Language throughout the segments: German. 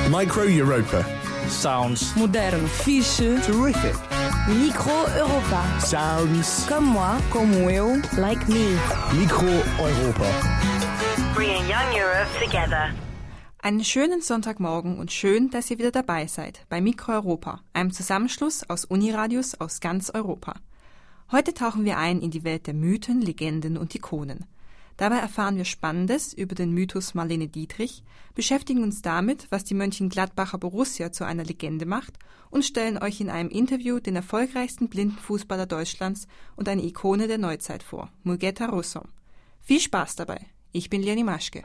Micro Europa. Sounds Modern. Fixe. Terrific. Micro Europa. Sounds. Comme moi, como eu, like me. Micro Europa. Bringing young Europe together. Einen schönen Sonntagmorgen und schön, dass ihr wieder dabei seid bei Micro Europa, einem Zusammenschluss aus Uniradios aus ganz Europa. Heute tauchen wir ein in die Welt der Mythen, Legenden und Ikonen. Dabei erfahren wir Spannendes über den Mythos Marlene Dietrich, beschäftigen uns damit, was die Mönchengladbacher Borussia zu einer Legende macht und stellen euch in einem Interview den erfolgreichsten Blindenfußballer Deutschlands und eine Ikone der Neuzeit vor, Mulgeta Russom. Viel Spaß dabei. Ich bin Leonie Maschke.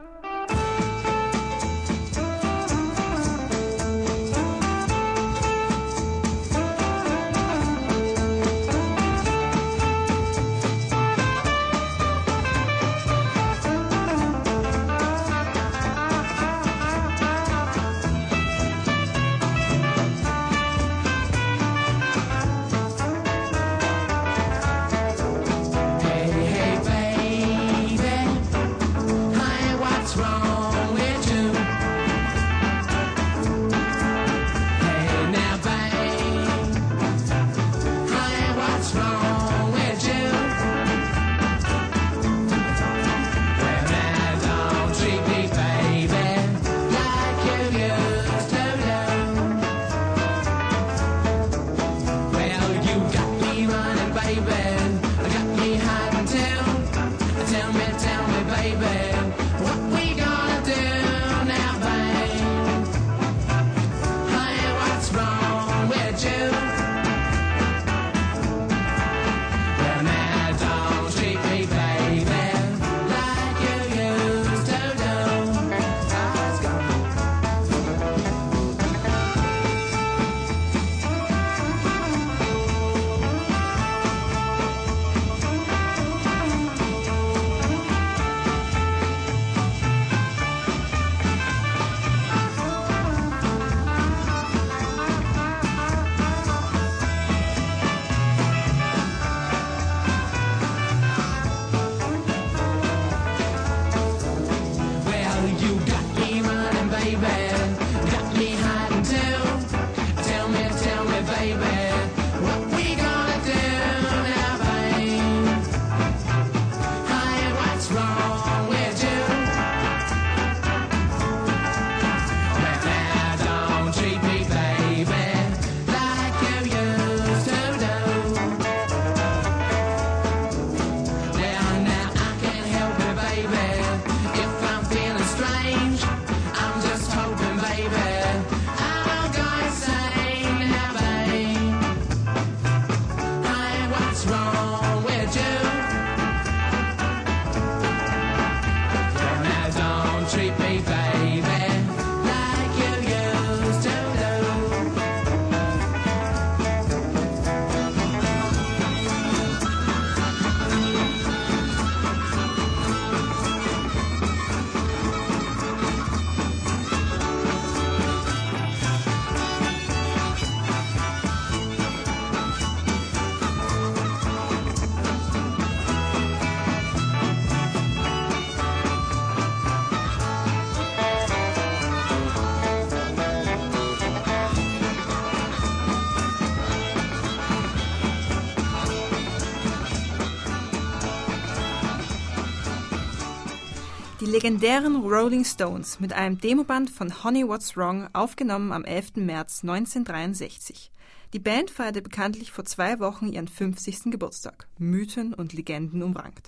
Die legendären Rolling Stones mit einem Demoband von Honey What's Wrong, aufgenommen am 11. März 1963. Die Band feierte bekanntlich vor 2 Wochen ihren 50. Geburtstag. Mythen und Legenden umrankt.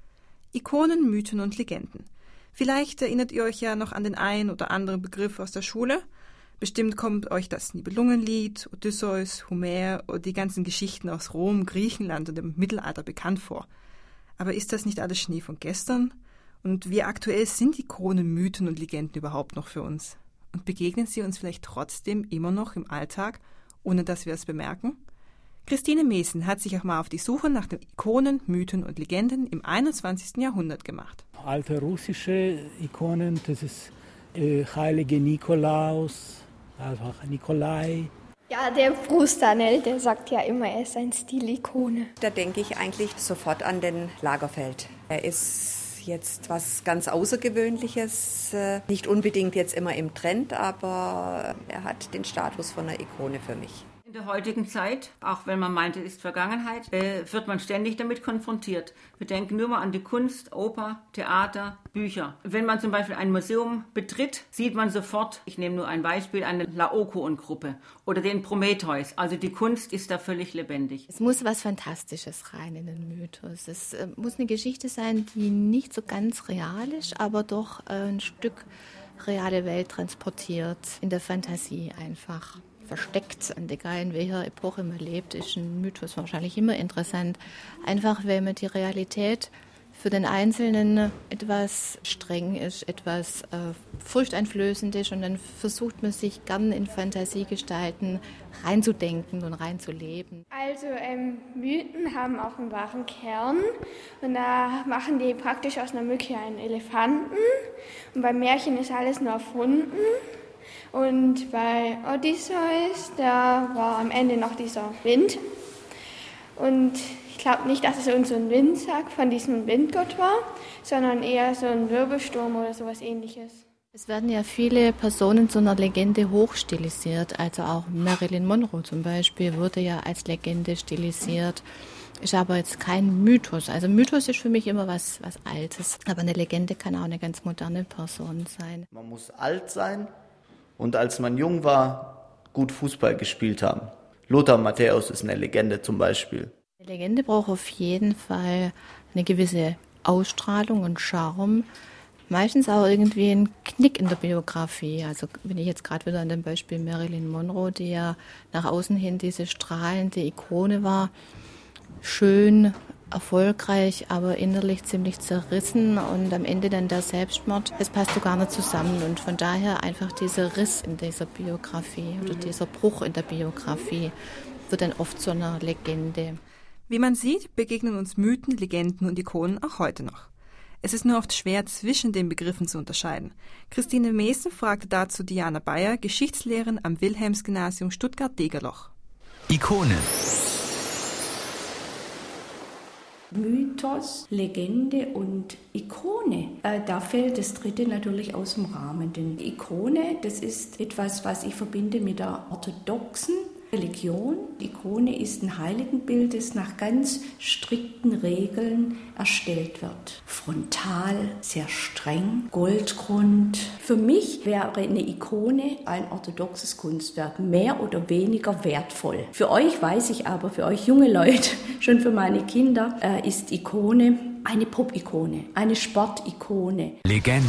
Ikonen, Mythen und Legenden. Vielleicht erinnert ihr euch ja noch an den einen oder anderen Begriff aus der Schule. Bestimmt kommt euch das Nibelungenlied, Odysseus, Homer oder die ganzen Geschichten aus Rom, Griechenland und dem Mittelalter bekannt vor. Aber ist das nicht alles Schnee von gestern? Und wie aktuell sind Ikonen, Mythen und Legenden überhaupt noch für uns? Und begegnen sie uns vielleicht trotzdem immer noch im Alltag, ohne dass wir es bemerken? Christine Meesen hat sich auch mal auf die Suche nach den Ikonen, Mythen und Legenden im 21. Jahrhundert gemacht. Alte russische Ikonen, das ist heilige Nikolaus, also Nikolai. Ja, der Bruce Danell, der sagt ja immer, er ist eine Stilikone. Da denke ich eigentlich sofort an den Lagerfeld. Er ist jetzt was ganz Außergewöhnliches, nicht unbedingt jetzt immer im Trend, aber er hat den Status von einer Ikone für mich. In der heutigen Zeit, auch wenn man meint, es ist Vergangenheit, wird man ständig damit konfrontiert. Wir denken nur mal an die Kunst, Oper, Theater, Bücher. Wenn man zum Beispiel ein Museum betritt, sieht man sofort, ich nehme nur ein Beispiel, eine Laokoon-Gruppe oder den Prometheus. Also die Kunst ist da völlig lebendig. Es muss was Fantastisches rein in den Mythos. Es muss eine Geschichte sein, die nicht so ganz real ist, aber doch ein Stück reale Welt transportiert, in der Fantasie einfach. Versteckt. Und egal in welcher Epoche man lebt, ist ein Mythos wahrscheinlich immer interessant. Einfach, weil man die Realität für den Einzelnen etwas streng ist, etwas furchteinflößend ist und dann versucht man sich gern in Fantasiegestalten reinzudenken und reinzuleben. Also Mythen haben auch einen wahren Kern und da machen die praktisch aus einer Mücke einen Elefanten und beim Märchen ist alles nur erfunden. Und bei Odysseus, da war am Ende noch dieser Wind. Und ich glaube nicht, dass es so ein Windsack von diesem Windgott war, sondern eher so ein Wirbelsturm oder sowas Ähnliches. Es werden ja viele Personen zu einer Legende hochstilisiert. Also auch Marilyn Monroe zum Beispiel wurde ja als Legende stilisiert. Ist aber jetzt kein Mythos. Also Mythos ist für mich immer was Altes. Aber eine Legende kann auch eine ganz moderne Person sein. Man muss alt sein. Und als man jung war, gut Fußball gespielt haben. Lothar Matthäus ist eine Legende zum Beispiel. Eine Legende braucht auf jeden Fall eine gewisse Ausstrahlung und Charme. Meistens auch irgendwie ein Knick in der Biografie. Also wenn ich jetzt gerade wieder an dem Beispiel Marilyn Monroe, die ja nach außen hin diese strahlende Ikone war, schön, erfolgreich, aber innerlich ziemlich zerrissen und am Ende dann der Selbstmord. Es passt so gar nicht zusammen und von daher einfach dieser Riss in dieser Biografie oder dieser Bruch in der Biografie wird dann oft zu einer Legende. Wie man sieht, begegnen uns Mythen, Legenden und Ikonen auch heute noch. Es ist nur oft schwer, zwischen den Begriffen zu unterscheiden. Christine Meesen fragte dazu Diana Bayer, Geschichtslehrerin am Wilhelmsgymnasium Stuttgart-Degerloch. Ikone. Mythos, Legende und Ikone. Da fällt das dritte natürlich aus dem Rahmen. Denn Ikone, das ist etwas, was ich verbinde mit der orthodoxen Religion. Die Ikone ist ein Heiligenbild, das nach ganz strikten Regeln erstellt wird. Frontal, sehr streng, Goldgrund. Für mich wäre eine Ikone ein orthodoxes Kunstwerk, mehr oder weniger wertvoll. Für euch weiß ich aber, für euch junge Leute, schon für meine Kinder, ist Ikone eine Pop-Ikone, eine Sportikone. Legenden.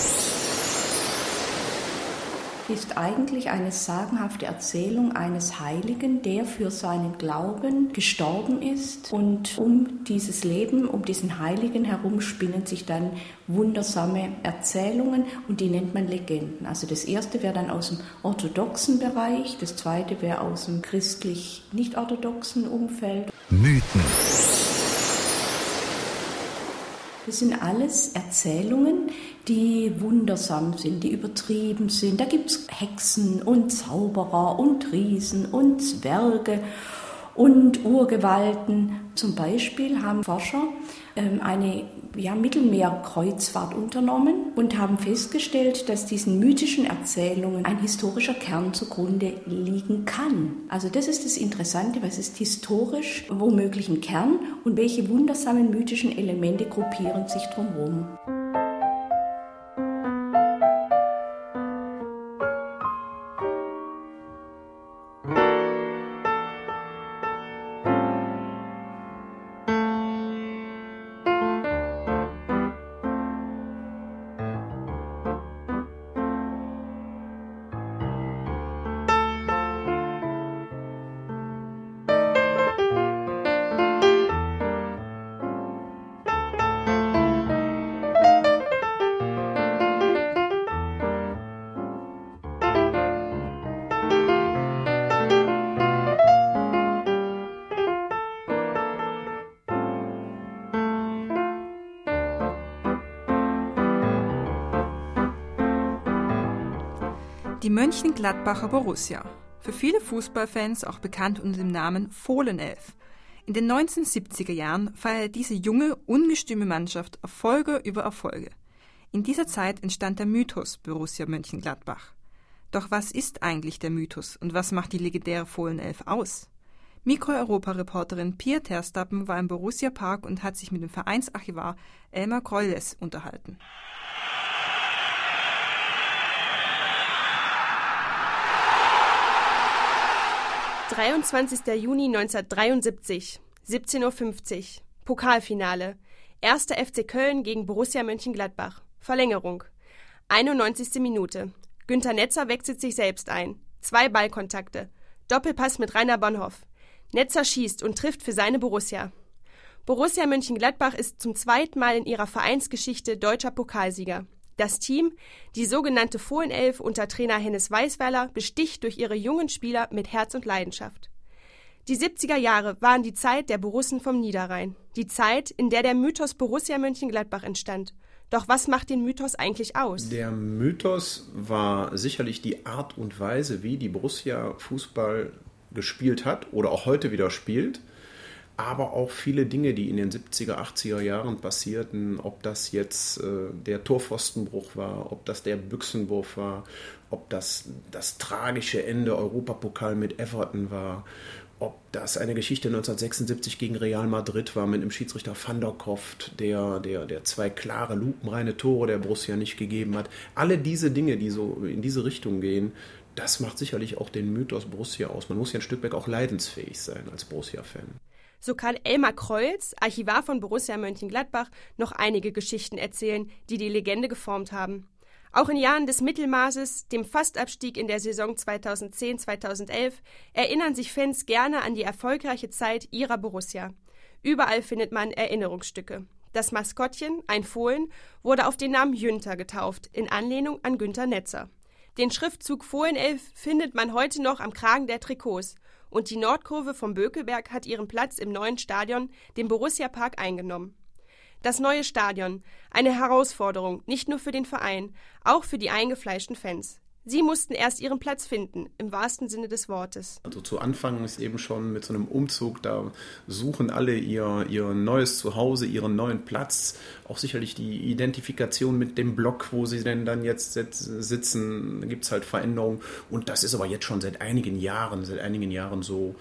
Ist eigentlich eine sagenhafte Erzählung eines Heiligen, der für seinen Glauben gestorben ist. Und um dieses Leben, um diesen Heiligen herum spinnen sich dann wundersame Erzählungen und die nennt man Legenden. Also das erste wäre dann aus dem orthodoxen Bereich, das zweite wäre aus dem christlich-nicht-orthodoxen Umfeld. Mythen. Das sind alles Erzählungen, die wundersam sind, die übertrieben sind. Da gibt es Hexen und Zauberer und Riesen und Zwerge und Urgewalten. Zum Beispiel haben Forscher eine Mittelmeerkreuzfahrt unternommen und haben festgestellt, dass diesen mythischen Erzählungen ein historischer Kern zugrunde liegen kann. Also das ist das Interessante, was ist historisch womöglich ein Kern und welche wundersamen mythischen Elemente gruppieren sich drumherum. Die Mönchengladbacher Borussia. Für viele Fußballfans auch bekannt unter dem Namen Fohlenelf. In den 1970er Jahren feierte diese junge, ungestüme Mannschaft Erfolge über Erfolge. In dieser Zeit entstand der Mythos Borussia Mönchengladbach. Doch was ist eigentlich der Mythos und was macht die legendäre Fohlenelf aus? Mikro-Europa-Reporterin Pia Terstappen war im Borussia Park und hat sich mit dem Vereinsarchivar Elmar Kreules unterhalten. / 23. Juni 1973, 17:50 Uhr, Pokalfinale. 1. FC Köln gegen Borussia Mönchengladbach. Verlängerung. 91. Minute. Günther Netzer wechselt sich selbst ein. 2 Ballkontakte. Doppelpass mit Rainer Bonhoff. Netzer schießt und trifft für seine Borussia. Borussia Mönchengladbach ist zum 2. Mal in ihrer Vereinsgeschichte deutscher Pokalsieger. Das Team, die sogenannte Fohlenelf unter Trainer Hennes Weisweiler, besticht durch ihre jungen Spieler mit Herz und Leidenschaft. Die 70er Jahre waren die Zeit der Borussen vom Niederrhein. Die Zeit, in der der Mythos Borussia Mönchengladbach entstand. Doch was macht den Mythos eigentlich aus? Der Mythos war sicherlich die Art und Weise, wie die Borussia Fußball gespielt hat oder auch heute wieder spielt. Aber auch viele Dinge, die in den 70er, 80er Jahren passierten, ob das jetzt der Torpfostenbruch war, ob das der Büchsenwurf war, ob das tragische Ende Europapokal mit Everton war, ob das eine Geschichte 1976 gegen Real Madrid war mit dem Schiedsrichter Van der Kroft, der 2 klare, lupenreine Tore der Borussia nicht gegeben hat. Alle diese Dinge, die so in diese Richtung gehen, das macht sicherlich auch den Mythos Borussia aus. Man muss ja ein Stück weit auch leidensfähig sein als Borussia-Fan. So kann Elmar Kreules, Archivar von Borussia Mönchengladbach, noch einige Geschichten erzählen, die die Legende geformt haben. Auch in Jahren des Mittelmaßes, dem Fastabstieg in der Saison 2010/2011, erinnern sich Fans gerne an die erfolgreiche Zeit ihrer Borussia. Überall findet man Erinnerungsstücke. Das Maskottchen, ein Fohlen, wurde auf den Namen Jünter getauft, in Anlehnung an Günther Netzer. Den Schriftzug Fohlenelf findet man heute noch am Kragen der Trikots. Und die Nordkurve vom Bökelberg hat ihren Platz im neuen Stadion, dem Borussia Park, eingenommen. Das neue Stadion, eine Herausforderung, nicht nur für den Verein, auch für die eingefleischten Fans. Sie mussten erst ihren Platz finden, im wahrsten Sinne des Wortes. Also zu Anfang ist eben schon mit so einem Umzug, da suchen alle ihr neues Zuhause, ihren neuen Platz. Auch sicherlich die Identifikation mit dem Block, wo sie denn dann jetzt sitzen, da gibt es halt Veränderungen. Und das ist aber jetzt schon seit einigen Jahren so,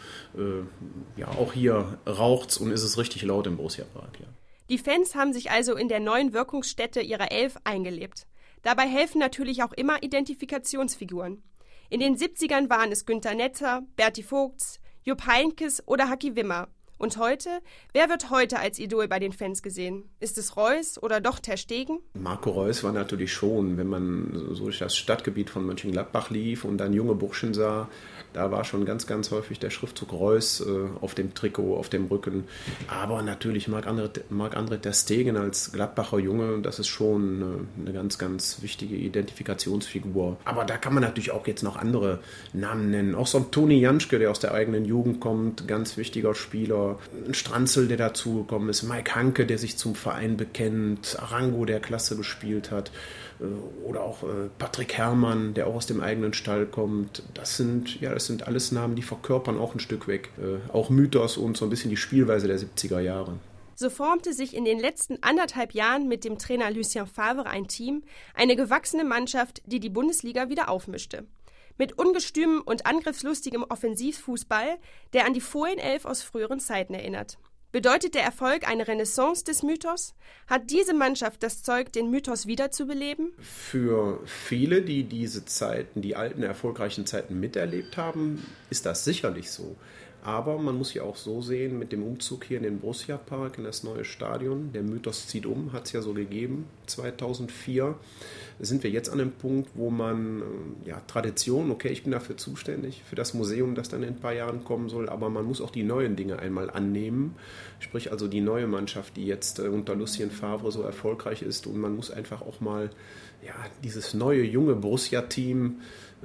ja, auch hier raucht's und ist es richtig laut im Borussia Park, ja. Die Fans haben sich also in der neuen Wirkungsstätte ihrer Elf eingelebt. Dabei helfen natürlich auch immer Identifikationsfiguren. In den 70ern waren es Günther Netzer, Berti Vogts, Jupp Heynckes oder Haki Wimmer. Und heute? Wer wird heute als Idol bei den Fans gesehen? Ist es Reus oder doch Ter Stegen? Marco Reus war natürlich schon, wenn man so durch das Stadtgebiet von Mönchengladbach lief und dann junge Burschen sah, da war schon ganz, ganz häufig der Schriftzug Reus auf dem Trikot, auf dem Rücken. Aber natürlich Marc-André Ter Stegen als Gladbacher Junge, das ist schon eine ganz, ganz wichtige Identifikationsfigur. Aber da kann man natürlich auch jetzt noch andere Namen nennen. Auch so ein Toni Janschke, der aus der eigenen Jugend kommt, ganz wichtiger Spieler. Ein Stranzel, der dazugekommen ist. Mike Hanke, der sich zum Verein bekennt. Arango, der klasse gespielt hat. Oder auch Patrick Herrmann, der auch aus dem eigenen Stall kommt. Das sind alles Namen, die verkörpern auch ein Stück weg auch Mythos und so ein bisschen die Spielweise der 70er Jahre. So formte sich in den letzten 1,5 Jahren mit dem Trainer Lucien Favre ein Team, eine gewachsene Mannschaft, die die Bundesliga wieder aufmischte. Mit ungestümem und angriffslustigem Offensivfußball, der an die Fohlenelf aus früheren Zeiten erinnert. Bedeutet der Erfolg eine Renaissance des Mythos? Hat diese Mannschaft das Zeug, den Mythos wiederzubeleben? Für viele, die diese Zeiten, die alten, erfolgreichen Zeiten miterlebt haben, ist das sicherlich so. Aber man muss ja auch so sehen, mit dem Umzug hier in den Borussia Park, in das neue Stadion, der Mythos zieht um, hat es ja so gegeben, 2004, sind wir jetzt an dem Punkt, wo man, Tradition, okay, ich bin dafür zuständig, für das Museum, das dann in ein paar Jahren kommen soll, aber man muss auch die neuen Dinge einmal annehmen, sprich also die neue Mannschaft, die jetzt unter Lucien Favre so erfolgreich ist, und man muss einfach auch mal, dieses neue, junge Borussia-Team,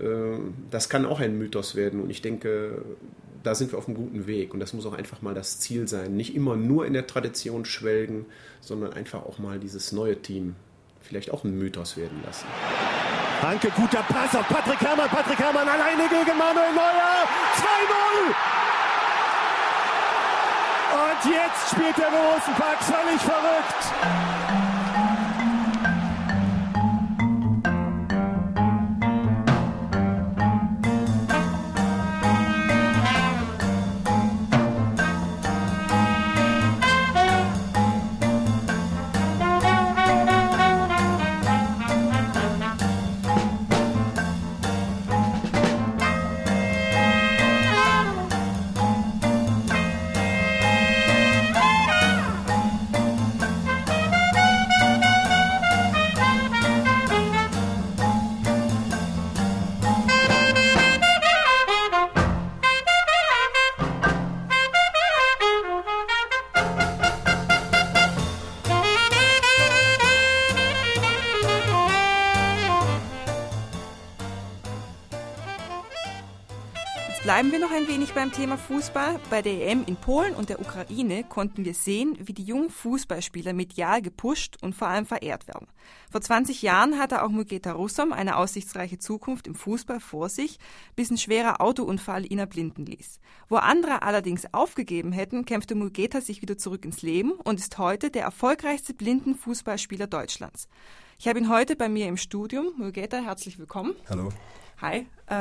das kann auch ein Mythos werden, und ich denke, da sind wir auf einem guten Weg, und das muss auch einfach mal das Ziel sein. Nicht immer nur in der Tradition schwelgen, sondern einfach auch mal dieses neue Team vielleicht auch ein Mythos werden lassen. Hanke, guter Pass auf Patrick Herrmann. Patrick Herrmann alleine gegen Manuel Neuer. 2-0! Und jetzt spielt der Rosenpark völlig verrückt. Bleiben wir noch ein wenig beim Thema Fußball. Bei der EM in Polen und der Ukraine konnten wir sehen, wie die jungen Fußballspieler medial gepusht und vor allem verehrt werden. Vor 20 Jahren hatte auch Mulgeta Russom eine aussichtsreiche Zukunft im Fußball vor sich, bis ein schwerer Autounfall ihn erblinden ließ. Wo andere allerdings aufgegeben hätten, kämpfte Mulgeta sich wieder zurück ins Leben und ist heute der erfolgreichste Blindenfußballspieler Deutschlands. Ich habe ihn heute bei mir im Studium. Mulgeta, herzlich willkommen. Hallo. Hi.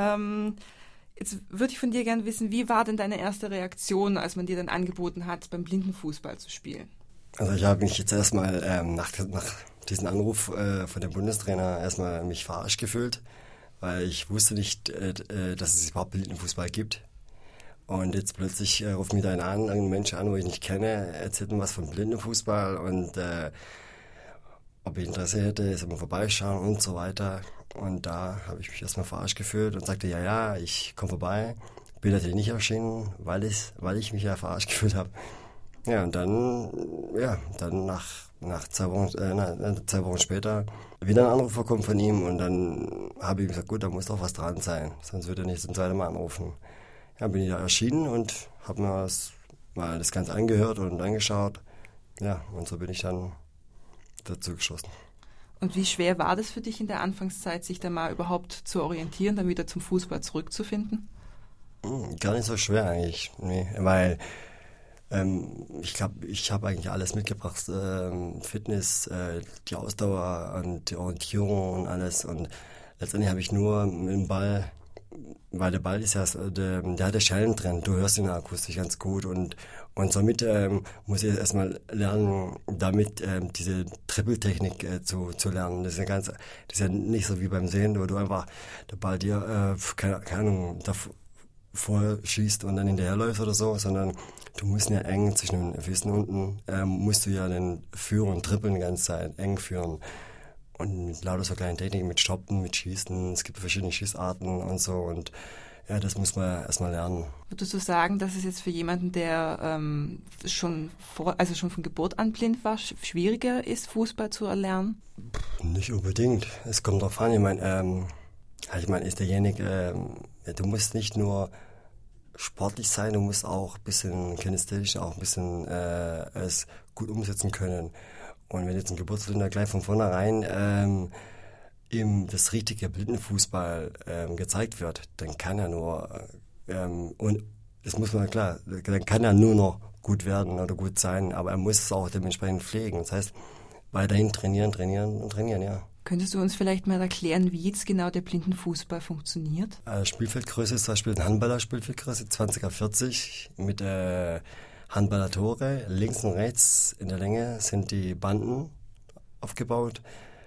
Jetzt würde ich von dir gerne wissen, wie war denn deine erste Reaktion, als man dir dann angeboten hat, beim Blindenfußball zu spielen? Also ich habe mich jetzt erstmal nach diesem Anruf von dem Bundestrainer erstmal mich verarscht gefühlt, weil ich wusste nicht, dass es überhaupt Blindenfußball gibt. Und jetzt plötzlich ruft mich da ein Mensch an, wo ich nicht kenne, erzählt mir was von Blindenfußball und ob ich Interesse hätte, ist immer vorbeischauen und so weiter. Und da habe ich mich erstmal verarscht gefühlt und sagte, ja, ich komme vorbei. Bin natürlich nicht erschienen, weil ich mich ja verarscht gefühlt habe. Ja, und dann nach 2 Wochen später wieder ein Anruf bekommen von ihm und dann habe ich gesagt, gut, da muss doch was dran sein, sonst würde er nicht zum zweiten Mal anrufen. Ja, bin ich da erschienen und habe mir das Ganze angehört und angeschaut. Ja, und so bin ich dann dazu geschossen. Und wie schwer war das für dich in der Anfangszeit, sich da mal überhaupt zu orientieren, dann wieder zum Fußball zurückzufinden? Gar nicht so schwer eigentlich, nee, weil ich glaube, ich habe eigentlich alles mitgebracht, Fitness, die Ausdauer und die Orientierung und alles und letztendlich habe ich nur mit dem Ball, weil der Ball ist ja, der hat ja Schellen drin, du hörst ihn akustisch ganz gut und somit muss ich erstmal lernen, damit diese Trippeltechnik zu lernen. Das ist ja nicht so wie beim Sehen, wo du einfach der Ball dir, keine Ahnung, davor schießt und dann hinterherläufst oder so, sondern du musst ja eng zwischen den Füßen unten, musst du ja den führen, trippeln die ganze Zeit, eng führen. Und mit lauter so kleinen Techniken, mit Stoppen, mit Schießen, es gibt verschiedene Schießarten und so und ja, das muss man erstmal lernen. Würdest du sagen, dass es jetzt für jemanden, der schon von Geburt an blind war, schwieriger ist, Fußball zu erlernen? Nicht unbedingt. Es kommt drauf an. Ich meine, ist derjenige, du musst nicht nur sportlich sein, du musst auch ein bisschen kinästhetisch, auch ein bisschen es gut umsetzen können. Und wenn jetzt ein Geburtsblinder gleich von vornherein ihm das richtige Blindenfußball gezeigt wird, dann kann er nur, und das muss man klar, dann kann er nur noch gut werden oder gut sein, aber er muss es auch dementsprechend pflegen. Das heißt, weiterhin trainieren, ja. Könntest du uns vielleicht mal erklären, wie jetzt genau der Blindenfußball funktioniert? Spielfeldgröße ist zum Beispiel eine Handballer-Spielfeldgröße, 20x40 mit Handballertore. Links und rechts in der Länge sind die Banden aufgebaut.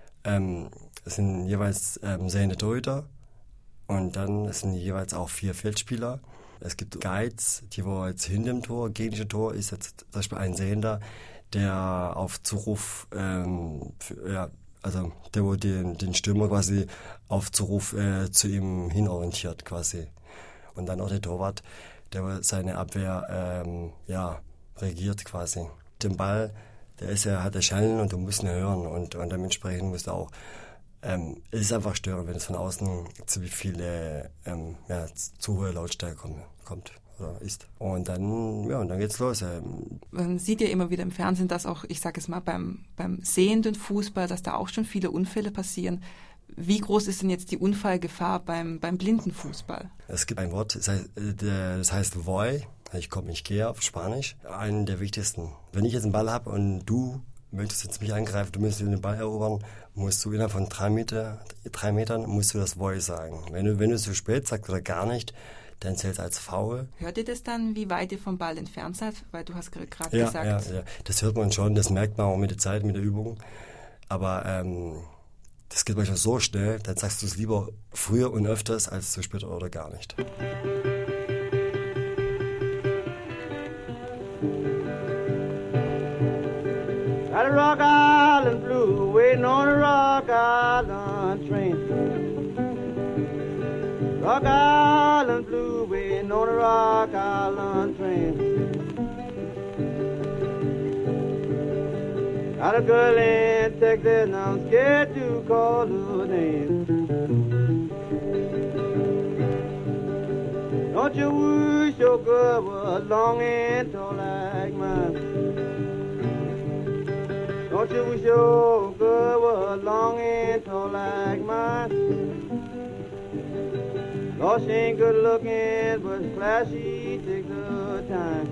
Es sind jeweils sehende Torhüter und dann sind jeweils auch 4 Feldspieler. Es gibt Guides, die wo jetzt hinter dem Tor, gegnerische Tor ist jetzt zum Beispiel ein Sehender, der auf Zuruf, also der wo den Stürmer quasi auf Zuruf zu ihm hin orientiert quasi. Und dann auch der Torwart, der seine Abwehr regiert quasi. Den Ball, hat der Schellen und du musst ihn hören und dementsprechend musst du auch, es ist einfach störend, wenn es von außen zu viele zu hohe Lautstärke kommt oder ist. Und dann geht's los. Man sieht ja immer wieder im Fernsehen, dass auch, ich sage es mal, beim sehenden Fußball, dass da auch schon viele Unfälle passieren. Wie groß ist denn jetzt die Unfallgefahr beim blinden Fußball? Es gibt ein Wort, das heißt Voi, Ich gehe auf Spanisch. Einen der wichtigsten. Wenn ich jetzt einen Ball habe und du möchtest jetzt mich angreifen, du möchtest den Ball erobern, musst du innerhalb von 3 Metern musst du das Volley sagen. Wenn du zu spät sagst oder gar nicht, dann zählt es als Foul. Hört ihr das dann, wie weit ihr vom Ball entfernt seid? Weil du hast gerade gesagt... Ja, das hört man schon, das merkt man auch mit der Zeit, mit der Übung. Aber das geht manchmal so schnell, dann sagst du es lieber früher und öfters als zu spät oder gar nicht. Got a Rock Island blue waiting on a Rock Island train. Rock Island blue waiting on a Rock Island train. Got a girl in Texas and I'm scared to call her name. Don't you wish your girl was long and tall like mine? Don't you wish your girl was long and tall like mine? Lord, she ain't good looking, but classy, takes her time.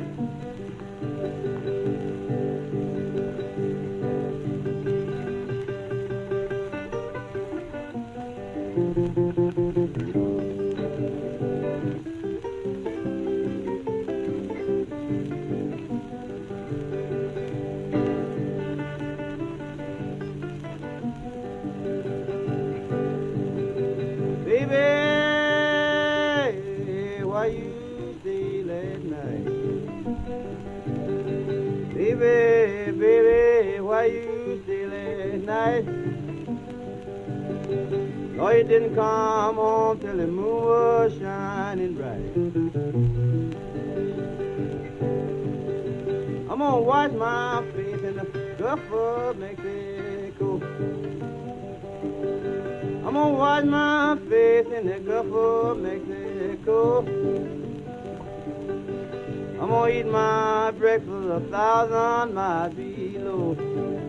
Baby, why you stay late night? Oh, you didn't come home till the moon was shining bright. I'm gonna wash my face in the Gulf of Mexico. I'm gonna wash my face in the Gulf of Mexico. I'm gonna eat my breakfast 1,000 miles below.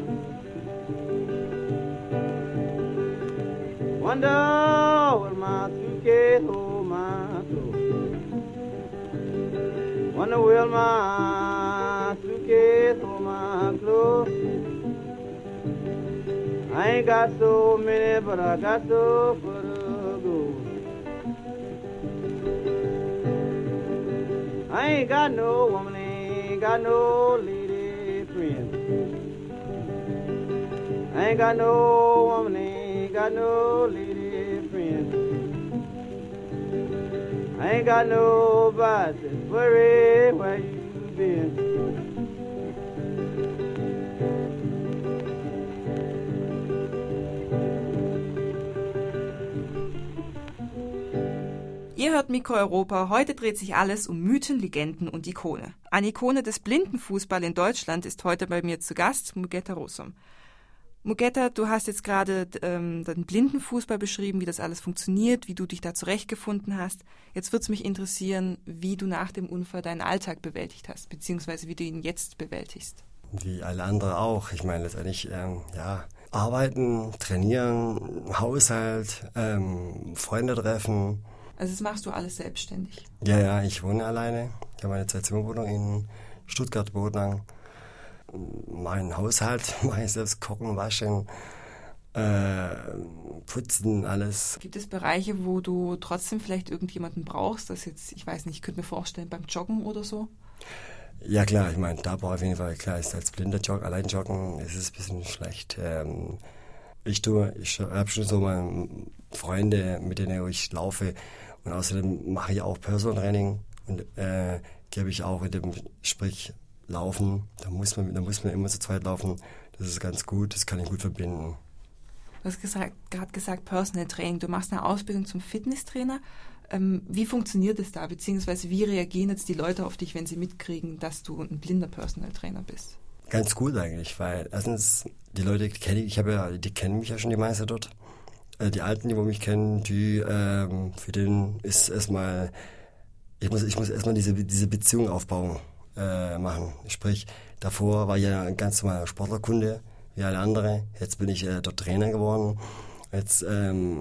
Wonder will my suitcase hold my clothes? Wonder will my suitcase hold my clothes? I ain't got so many, but I got so far to go. I ain't got no woman, ain't got no lady friend. I ain't got no woman, ain't got no lady friend. I ain't got nobody to worry where you been. Ihr hört Mikro Europa. Heute dreht sich alles um Mythen, Legenden und Ikone. Eine Ikone des Blindenfußball in Deutschland ist heute bei mir zu Gast, Mugeta Rosom. Mugeta, du hast jetzt gerade den Blindenfußball beschrieben, wie das alles funktioniert, wie du dich da zurechtgefunden hast. Jetzt würde es mich interessieren, wie du nach dem Unfall deinen Alltag bewältigt hast, beziehungsweise wie du ihn jetzt bewältigst. Wie alle anderen auch. Ich meine letztendlich, arbeiten, trainieren, Haushalt, Freunde treffen. Also das machst du alles selbstständig? Ja, ich wohne alleine. Ich habe eine 2-Zimmer-Wohnung in Stuttgart-Bodnang. Mein Haushalt mache ich selbst, kochen, waschen, putzen, alles. Gibt es Bereiche, wo du trotzdem vielleicht irgendjemanden brauchst? Das jetzt, ich weiß nicht, ich könnte mir vorstellen, beim Joggen oder so? Ja klar, ich meine, da brauche ich auf jeden Fall, klar, ist als blinder allein joggen, ist es ein bisschen schlecht. Ich habe schon so meine Freunde, mit denen ich laufe. Und außerdem mache ich auch Personal Training und die habe ich auch in dem Sprich Laufen. Da muss man immer zu zweit laufen. Das ist ganz gut, das kann ich gut verbinden. Du hast gerade gesagt Personal Training. Du machst eine Ausbildung zum Fitnesstrainer. Wie funktioniert es da? Beziehungsweise wie reagieren jetzt die Leute auf dich, wenn sie mitkriegen, dass du ein blinder Personal Trainer bist? Ganz gut eigentlich, weil erstens die Leute die kennen mich ja schon, die meisten dort. Die Alten, die mich kennen, für den ist erstmal, ich muss erstmal diese Beziehung aufbauen, machen. Sprich, davor war ich ja ein ganz normaler Sportlerkunde, wie alle anderen. Jetzt bin ich dort Trainer geworden. Jetzt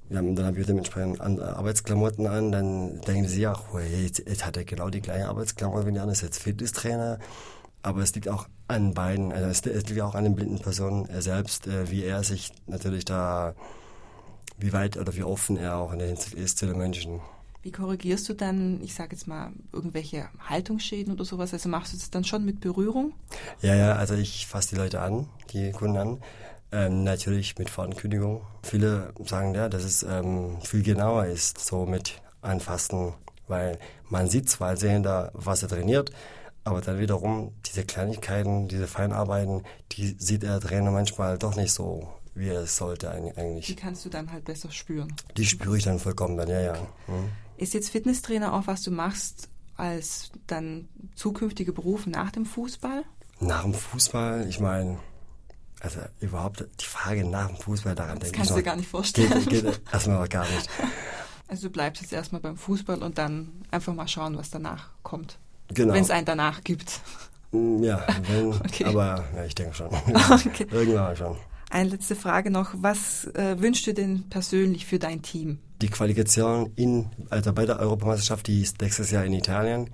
Ja, und dann habe ich dementsprechend Arbeitsklamotten an, dann denken sie auch, jetzt hat er genau die gleiche Arbeitsklamotten wie der andere, ist jetzt Fitnesstrainer. Aber es liegt auch an beiden, also es liegt auch an den blinden Personen selbst, wie er sich natürlich da, wie weit oder wie offen er auch in der Hinsicht ist zu den Menschen. Wie korrigierst du dann, ich sage jetzt mal, irgendwelche Haltungsschäden oder sowas? Also machst du das dann schon mit Berührung? Ja, also ich fasse die Leute an, die Kunden an. Natürlich mit Vorankündigung. Viele sagen, ja, dass es viel genauer ist, so mit Anfassen, weil man sieht zwar sehr hinter, was er trainiert, aber dann wiederum diese Kleinigkeiten, diese Feinarbeiten, die sieht der Trainer manchmal doch nicht so, wie er es sollte eigentlich. Die kannst du dann halt besser spüren? Die spüre ich dann vollkommen dann, ja. Ist jetzt Fitnesstrainer auch, was du machst als dann zukünftiger Beruf nach dem Fußball? Nach dem Fußball, ich meine, also überhaupt die Frage nach dem Fußball, daran denke ich noch. Das kannst du dir gar nicht vorstellen. Geht erstmal gar nicht. Also du bleibst jetzt erstmal beim Fußball und dann einfach mal schauen, was danach kommt. Genau. Wenn es einen danach gibt. Ja, okay. Aber ja, ich denke schon. Okay. Irgendwann schon. Eine letzte Frage noch. Was wünschst du denn persönlich für dein Team? Die Qualifikation also bei der Europameisterschaft, die ist nächstes Jahr in Italien,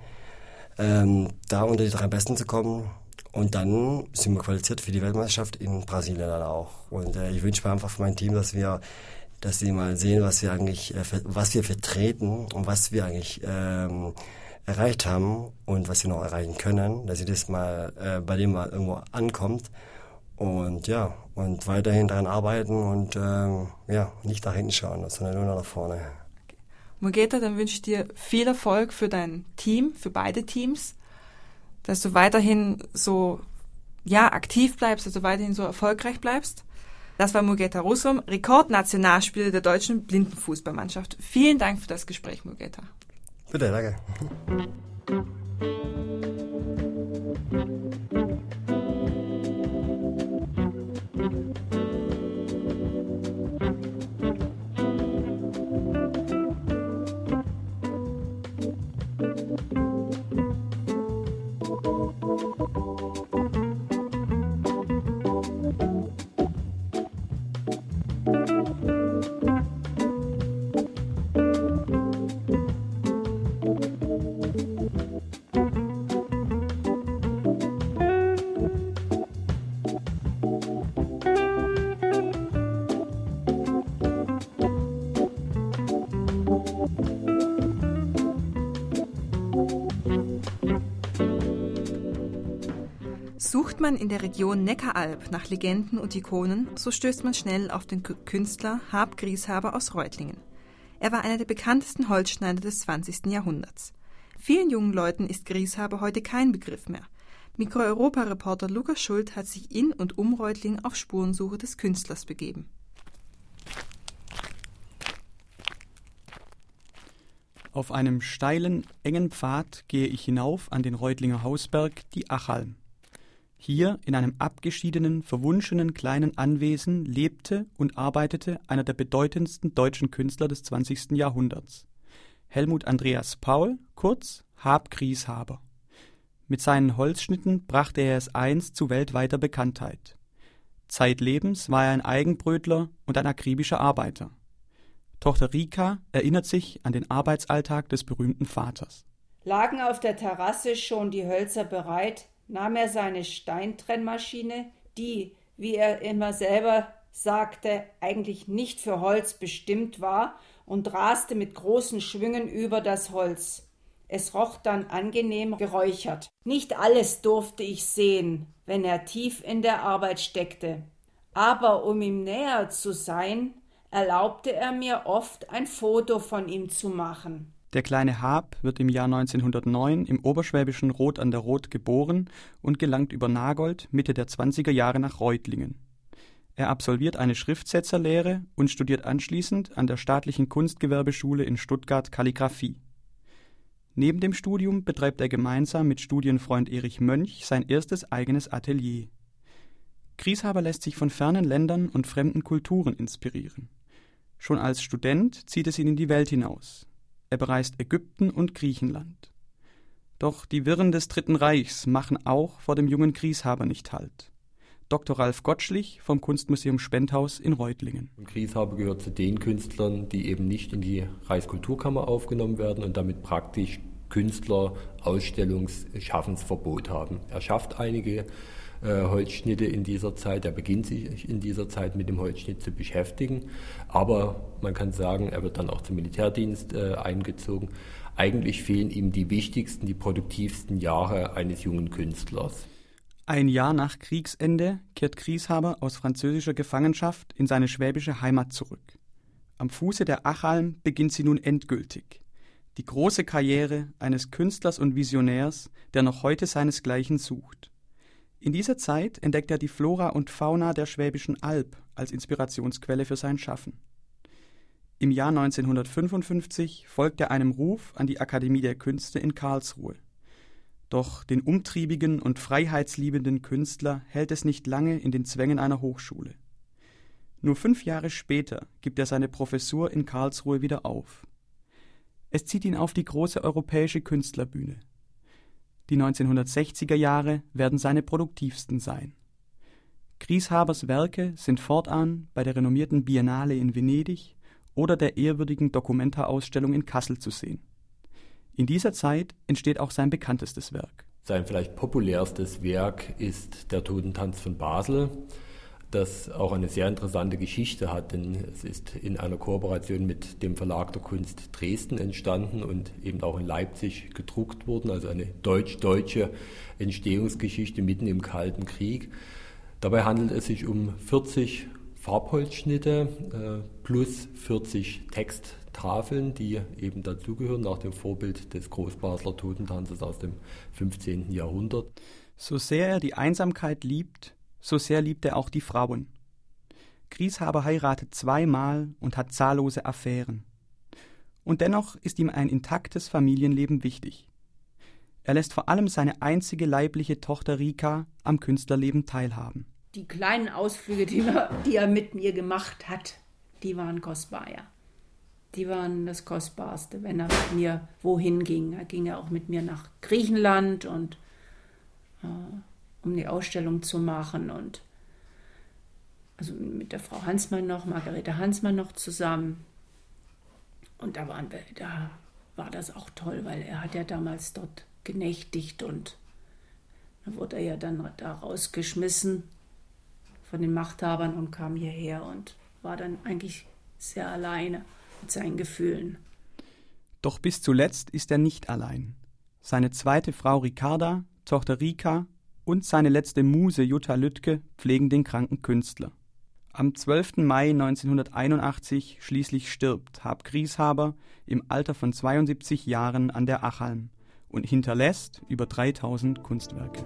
da unter die 3 Besten zu kommen. Und dann sind wir qualifiziert für die Weltmeisterschaft in Brasilien dann auch. Und ich wünsche mir einfach für mein Team, dass sie mal sehen, was wir vertreten und was wir eigentlich erreicht haben und was sie noch erreichen können, dass sie das mal bei dem mal irgendwo ankommt und ja, und weiterhin daran arbeiten und nicht nach hinten schauen, sondern nur nach vorne. Okay. Murgeta, dann wünsche ich dir viel Erfolg für dein Team, für beide Teams, dass du weiterhin so aktiv bleibst, dass du weiterhin so erfolgreich bleibst. Das war Murgeta Russum, Rekordnationalspieler der deutschen Blindenfußballmannschaft. Vielen Dank für das Gespräch, Murgeta. Bitte, danke. Sucht man in der Region Neckaralb nach Legenden und Ikonen, so stößt man schnell auf den Künstler Harp Grieshaber aus Reutlingen. Er war einer der bekanntesten Holzschneider des 20. Jahrhunderts. Vielen jungen Leuten ist Grieshaber heute kein Begriff mehr. Mikro-Europa-Reporter Lukas Schult hat sich in und um Reutlingen auf Spurensuche des Künstlers begeben. Auf einem steilen, engen Pfad gehe ich hinauf an den Reutlinger Hausberg, die Achalm. Hier, in einem abgeschiedenen, verwunschenen kleinen Anwesen, lebte und arbeitete einer der bedeutendsten deutschen Künstler des 20. Jahrhunderts. Helmut Andreas Paul, kurz Harp Grieshaber. Mit seinen Holzschnitten brachte er es einst zu weltweiter Bekanntheit. Zeitlebens war er ein Eigenbrötler und ein akribischer Arbeiter. Tochter Rika erinnert sich an den Arbeitsalltag des berühmten Vaters. Lagen auf der Terrasse schon die Hölzer bereit, nahm er seine Steintrennmaschine, die, wie er immer selber sagte, eigentlich nicht für Holz bestimmt war, und raste mit großen Schwüngen über das Holz. Es roch dann angenehm geräuchert. Nicht alles durfte ich sehen, wenn er tief in der Arbeit steckte. Aber um ihm näher zu sein, erlaubte er mir oft, ein Foto von ihm zu machen. Der kleine Harp wird im Jahr 1909 im oberschwäbischen Roth an der Roth geboren und gelangt über Nagold Mitte der 20er Jahre nach Reutlingen. Er absolviert eine Schriftsetzerlehre und studiert anschließend an der Staatlichen Kunstgewerbeschule in Stuttgart Kalligraphie. Neben dem Studium betreibt er gemeinsam mit Studienfreund Erich Mönch sein erstes eigenes Atelier. Grieshaber lässt sich von fernen Ländern und fremden Kulturen inspirieren. Schon als Student zieht es ihn in die Welt hinaus. Er bereist Ägypten und Griechenland. Doch die Wirren des Dritten Reichs machen auch vor dem jungen Grieshaber nicht Halt. Dr. Ralf Gottschlich vom Kunstmuseum Spendhaus in Reutlingen. Grieshaber gehört zu den Künstlern, die eben nicht in die Reichskulturkammer aufgenommen werden und damit praktisch Künstler Ausstellungsschaffensverbot haben. Er schafft einige Holzschnitte in dieser Zeit, er beginnt sich in dieser Zeit mit dem Holzschnitt zu beschäftigen, aber man kann sagen, er wird dann auch zum Militärdienst eingezogen. Eigentlich fehlen ihm die wichtigsten, die produktivsten Jahre eines jungen Künstlers. Ein Jahr nach Kriegsende kehrt Grieshaber aus französischer Gefangenschaft in seine schwäbische Heimat zurück. Am Fuße der Achalm beginnt sie nun endgültig. Die große Karriere eines Künstlers und Visionärs, der noch heute seinesgleichen sucht. In dieser Zeit entdeckt er die Flora und Fauna der Schwäbischen Alb als Inspirationsquelle für sein Schaffen. Im Jahr 1955 folgt er einem Ruf an die Akademie der Künste in Karlsruhe. Doch den umtriebigen und freiheitsliebenden Künstler hält es nicht lange in den Zwängen einer Hochschule. Nur 5 Jahre später gibt er seine Professur in Karlsruhe wieder auf. Es zieht ihn auf die große europäische Künstlerbühne. Die 1960er Jahre werden seine produktivsten sein. Grieshabers Werke sind fortan bei der renommierten Biennale in Venedig oder der ehrwürdigen Documenta-Ausstellung in Kassel zu sehen. In dieser Zeit entsteht auch sein bekanntestes Werk. Sein vielleicht populärstes Werk ist der Totentanz von Basel, das auch eine sehr interessante Geschichte hat, denn es ist in einer Kooperation mit dem Verlag der Kunst Dresden entstanden und eben auch in Leipzig gedruckt worden, also eine deutsch-deutsche Entstehungsgeschichte mitten im Kalten Krieg. Dabei handelt es sich um 40 Farbholzschnitte plus 40 Texttafeln, die eben dazugehören, nach dem Vorbild des Großbasler Totentanzes aus dem 15. Jahrhundert. So sehr er die Einsamkeit liebt, so sehr liebt er auch die Frauen. Grieshaber heiratet 2-mal und hat zahllose Affären. Und dennoch ist ihm ein intaktes Familienleben wichtig. Er lässt vor allem seine einzige leibliche Tochter Rika am Künstlerleben teilhaben. Die kleinen Ausflüge, die er mit mir gemacht hat, die waren kostbar, ja. Die waren das Kostbarste, wenn er mit mir wohin ging. Er ging ja auch mit mir nach Griechenland und um die Ausstellung zu machen und also mit der Frau Hansmann noch, Margarete Hansmann noch zusammen. Und da war das auch toll, weil er hat ja damals dort genächtigt und da wurde er ja dann da rausgeschmissen von den Machthabern und kam hierher und war dann eigentlich sehr alleine mit seinen Gefühlen. Doch bis zuletzt ist er nicht allein. Seine zweite Frau Ricarda, Tochter Rika und seine letzte Muse Jutta Lüttke pflegen den kranken Künstler. Am 12. Mai 1981 schließlich stirbt Hab Grieshaber im Alter von 72 Jahren an der Achalm und hinterlässt über 3000 Kunstwerke.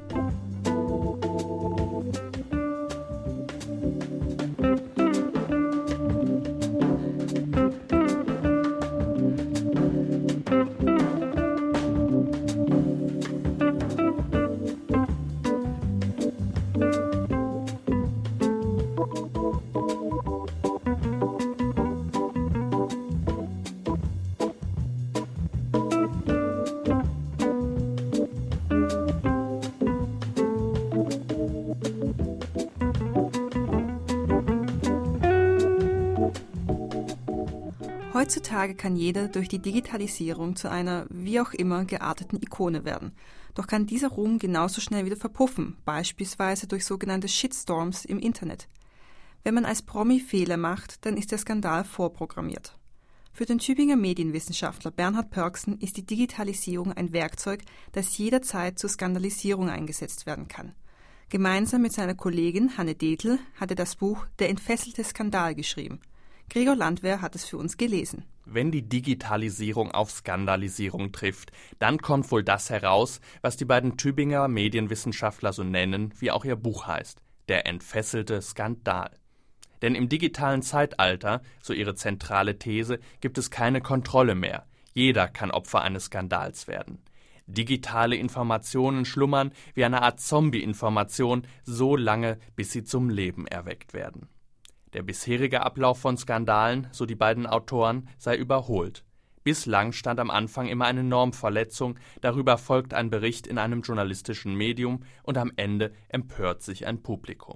Heutzutage kann jeder durch die Digitalisierung zu einer wie auch immer gearteten Ikone werden. Doch kann dieser Ruhm genauso schnell wieder verpuffen, beispielsweise durch sogenannte Shitstorms im Internet. Wenn man als Promi Fehler macht, dann ist der Skandal vorprogrammiert. Für den Tübinger Medienwissenschaftler Bernhard Pörksen ist die Digitalisierung ein Werkzeug, das jederzeit zur Skandalisierung eingesetzt werden kann. Gemeinsam mit seiner Kollegin Hanne Detl hat er das Buch Der entfesselte Skandal geschrieben. Gregor Landwehr hat es für uns gelesen. Wenn die Digitalisierung auf Skandalisierung trifft, dann kommt wohl das heraus, was die beiden Tübinger Medienwissenschaftler so nennen, wie auch ihr Buch heißt, Der entfesselte Skandal. Denn im digitalen Zeitalter, so ihre zentrale These, gibt es keine Kontrolle mehr. Jeder kann Opfer eines Skandals werden. Digitale Informationen schlummern wie eine Art Zombie-Information so lange, bis sie zum Leben erweckt werden. Der bisherige Ablauf von Skandalen, so die beiden Autoren, sei überholt. Bislang stand am Anfang immer eine Normverletzung, darüber folgt ein Bericht in einem journalistischen Medium und am Ende empört sich ein Publikum.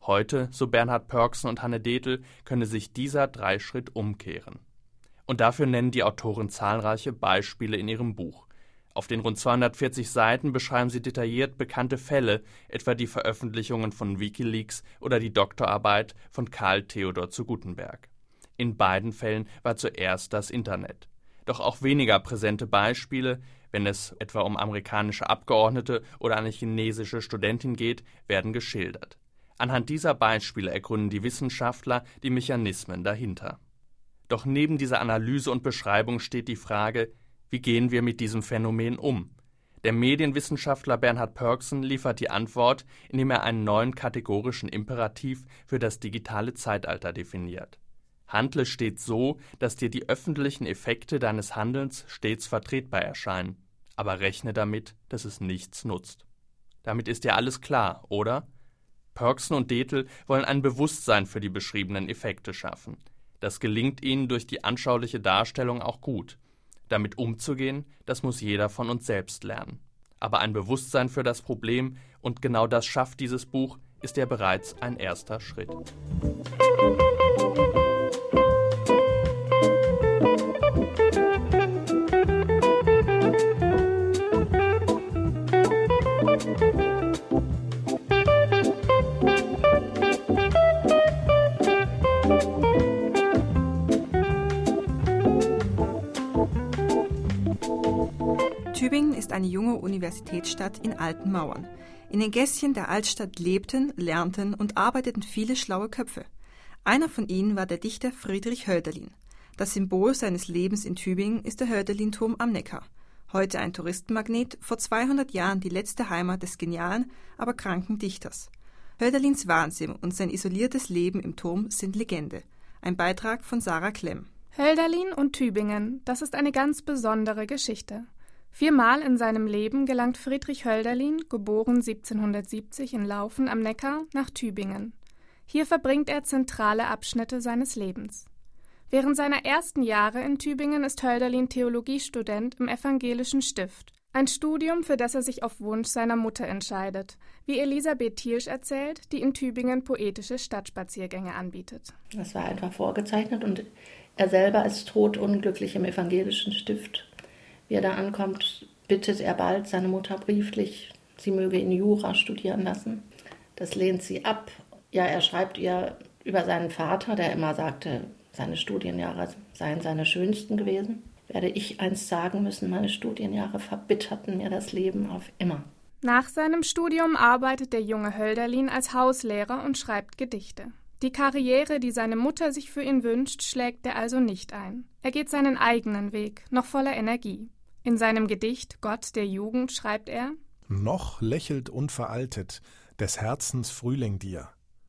Heute, so Bernhard Pörksen und Hanne Dethl, könne sich dieser Dreischritt umkehren. Und dafür nennen die Autoren zahlreiche Beispiele in ihrem Buch. Auf den rund 240 Seiten beschreiben sie detailliert bekannte Fälle, etwa die Veröffentlichungen von WikiLeaks oder die Doktorarbeit von Karl Theodor zu Guttenberg. In beiden Fällen war zuerst das Internet. Doch auch weniger präsente Beispiele, wenn es etwa um amerikanische Abgeordnete oder eine chinesische Studentin geht, werden geschildert. Anhand dieser Beispiele ergründen die Wissenschaftler die Mechanismen dahinter. Doch neben dieser Analyse und Beschreibung steht die Frage, wie gehen wir mit diesem Phänomen um? Der Medienwissenschaftler Bernhard Pörksen liefert die Antwort, indem er einen neuen kategorischen Imperativ für das digitale Zeitalter definiert. Handle stets so, dass dir die öffentlichen Effekte deines Handelns stets vertretbar erscheinen, aber rechne damit, dass es nichts nutzt. Damit ist ja alles klar, oder? Pörksen und Dethl wollen ein Bewusstsein für die beschriebenen Effekte schaffen. Das gelingt ihnen durch die anschauliche Darstellung auch gut. Damit umzugehen, das muss jeder von uns selbst lernen. Aber ein Bewusstsein für das Problem, und genau das schafft dieses Buch, ist ja bereits ein erster Schritt. Tübingen ist eine junge Universitätsstadt in alten Mauern. In den Gässchen der Altstadt lebten, lernten und arbeiteten viele schlaue Köpfe. Einer von ihnen war der Dichter Friedrich Hölderlin. Das Symbol seines Lebens in Tübingen ist der Hölderlin-Turm am Neckar. Heute ein Touristenmagnet, vor 200 Jahren die letzte Heimat des genialen, aber kranken Dichters. Hölderlins Wahnsinn und sein isoliertes Leben im Turm sind Legende. Ein Beitrag von Sarah Klemm. Hölderlin und Tübingen, das ist eine ganz besondere Geschichte. 4-mal in seinem Leben gelangt Friedrich Hölderlin, geboren 1770 in Laufen am Neckar, nach Tübingen. Hier verbringt er zentrale Abschnitte seines Lebens. Während seiner ersten Jahre in Tübingen ist Hölderlin Theologiestudent im evangelischen Stift. Ein Studium, für das er sich auf Wunsch seiner Mutter entscheidet, wie Elisabeth Thielsch erzählt, die in Tübingen poetische Stadtspaziergänge anbietet. Das war einfach vorgezeichnet und er selber ist todunglücklich im evangelischen Stift. Wie er da ankommt, bittet er bald seine Mutter brieflich, sie möge ihn Jura studieren lassen. Das lehnt sie ab. Ja, er schreibt ihr über seinen Vater, der immer sagte, seine Studienjahre seien seine schönsten gewesen. Werde ich einst sagen müssen, meine Studienjahre verbitterten mir das Leben auf immer. Nach seinem Studium arbeitet der junge Hölderlin als Hauslehrer und schreibt Gedichte. Die Karriere, die seine Mutter sich für ihn wünscht, schlägt er also nicht ein. Er geht seinen eigenen Weg, noch voller Energie. In seinem Gedicht Gott der Jugend schreibt er: Noch lächelt unveraltet des Herzens Frühling dir.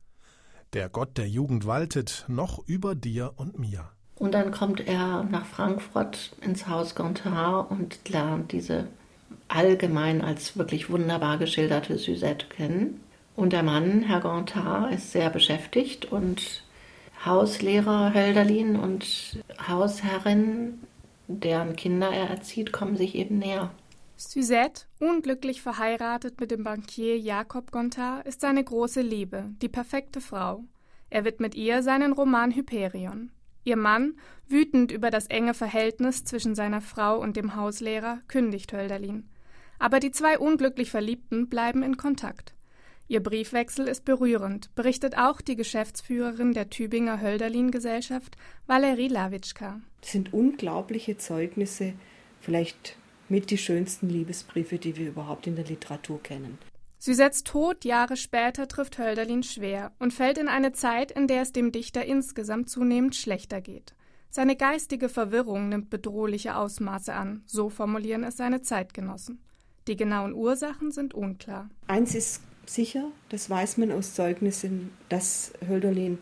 Der Gott der Jugend waltet noch über dir und mir. Und dann kommt er nach Frankfurt ins Haus Gontard und lernt diese allgemein als wirklich wunderbar geschilderte Suzette kennen. Und der Mann, Herr Gontard, ist sehr beschäftigt und Hauslehrer Hölderlin und Hausherrin, deren Kinder er erzieht, kommen sich eben näher. Suzette, unglücklich verheiratet mit dem Bankier Jakob Gontard, ist seine große Liebe, die perfekte Frau. Er widmet ihr seinen Roman Hyperion. Ihr Mann, wütend über das enge Verhältnis zwischen seiner Frau und dem Hauslehrer, kündigt Hölderlin. Aber die zwei unglücklich Verliebten bleiben in Kontakt. Ihr Briefwechsel ist berührend, berichtet auch die Geschäftsführerin der Tübinger Hölderlin-Gesellschaft, Valerie Lawitschka. Das sind unglaubliche Zeugnisse, vielleicht mit die schönsten Liebesbriefe, die wir überhaupt in der Literatur kennen. Suzettes Tod Jahre später trifft Hölderlin schwer und fällt in eine Zeit, in der es dem Dichter insgesamt zunehmend schlechter geht. Seine geistige Verwirrung nimmt bedrohliche Ausmaße an, so formulieren es seine Zeitgenossen. Die genauen Ursachen sind unklar. Eins ist sicher, das weiß man aus Zeugnissen, dass Hölderlin